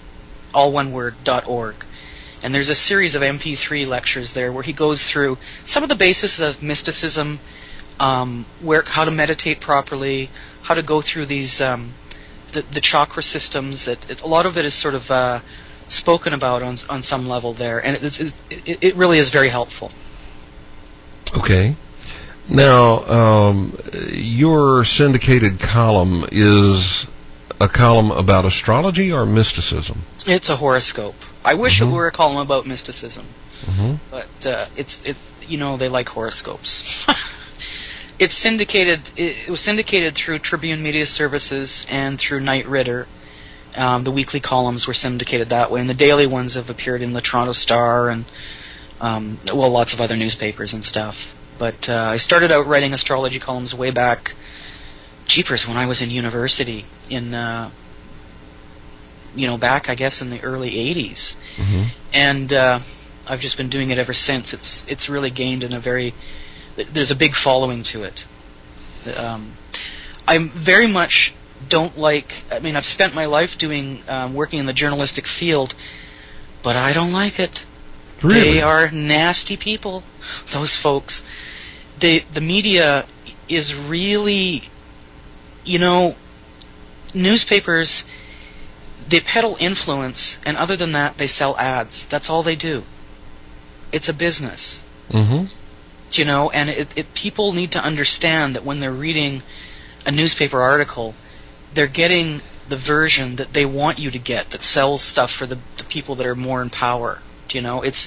all one word, dot org. And there's a series of M P three lectures there where he goes through some of the basis of mysticism, um, where how to meditate properly, how to go through these um, the, the chakra systems. That it, a lot of it is sort of uh, spoken about on on some level there, and it, is, it, it really is very helpful. Okay. Now, um, your syndicated column is a column about astrology or mysticism? It's a horoscope. I wish mm-hmm. it were a column about mysticism, mm-hmm. but uh, it's it. You know, they like horoscopes. It's syndicated. It, it was syndicated through Tribune Media Services and through Knight Ridder. Um, the weekly columns were syndicated that way, and the daily ones have appeared in the Toronto Star and um, well, lots of other newspapers and stuff. But uh, I started out writing astrology columns way back, jeepers, when I was in university in. Uh, you know, back, I guess, in the early eighties. Mm-hmm. And uh, I've just been doing it ever since. It's it's really gained in a very... There's a big following to it. Um, I very much don't like... I mean, I've spent my life doing um, working in the journalistic field, but I don't like it. Really? They are nasty people, those folks. They, the media is really... You know, newspapers... They peddle influence, and other than that, they sell ads. That's all they do. It's a business. Mm-hmm. You know, and it, it, people need to understand that when they're reading a newspaper article, they're getting the version that they want you to get that sells stuff for the, the people that are more in power. You know, it's...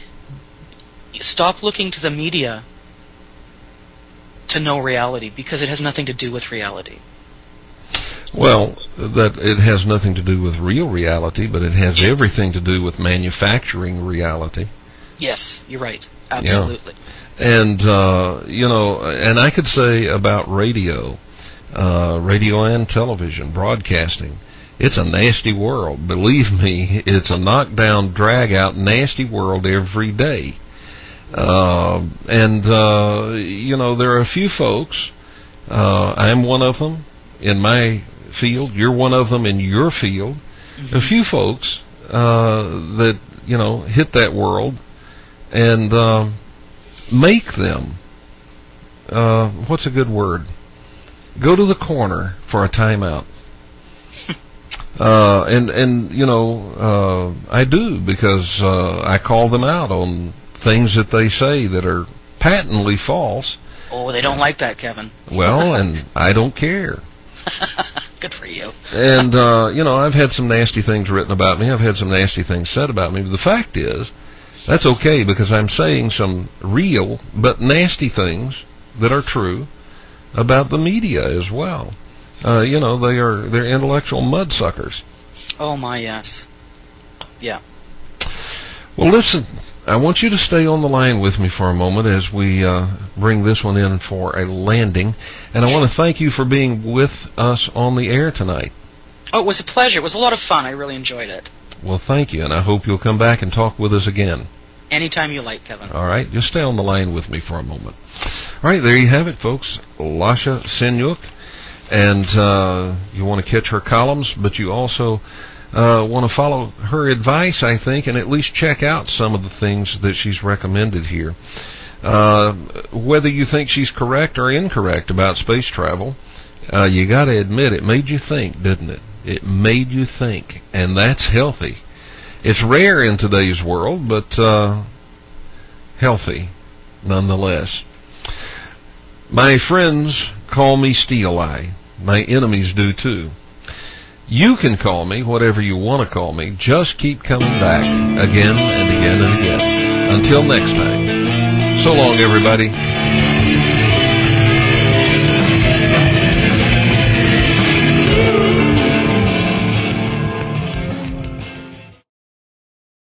Stop looking to the media to know reality, because it has nothing to do with reality. Well, that it has nothing to do with real reality, but it has everything to do with manufacturing reality. Yes, you're right. Absolutely. Yeah. And, uh, you know, and I could say about radio, uh, radio and television, broadcasting, it's a nasty world. Believe me, it's a knockdown, drag-out, nasty world every day. Uh, and, uh, you know, there are a few folks, uh, I'm one of them in my field, you're one of them in your field, mm-hmm. a few folks uh, that, you know, hit that world and uh, make them, uh, what's a good word? Go to the corner for a timeout. uh, and, and, you know, uh, I do, because uh, I call them out on things that they say that are patently false. Oh, they don't like that, Kevin. Well, and I don't care. Good for you. And, uh, you know, I've had some nasty things written about me. I've had some nasty things said about me. But the fact is, that's okay, because I'm saying some real but nasty things that are true about the media as well. Uh, you know, they are, they're intellectual mudsuckers. Oh, my, yes. Yeah. Well, listen, I want you to stay on the line with me for a moment as we uh, bring this one in for a landing. And I want to thank you for being with us on the air tonight. Oh, it was a pleasure. It was a lot of fun. I really enjoyed it. Well, thank you, and I hope you'll come back and talk with us again. Anytime you like, Kevin. All right, just stay on the line with me for a moment. All right, there you have it, folks. Lasha Senyuk. And uh, you want to catch her columns, but you also... Uh, want to follow her advice, I think, and at least check out some of the things that she's recommended here. Uh, whether you think she's correct or incorrect about space travel, uh, you got to admit it made you think, didn't it? It made you think, and that's healthy. It's rare in today's world, but uh, healthy nonetheless. My friends call me Steel Eye. My enemies do too. You can call me whatever you want to call me. Just keep coming back again and again and again. Until next time. So long, everybody.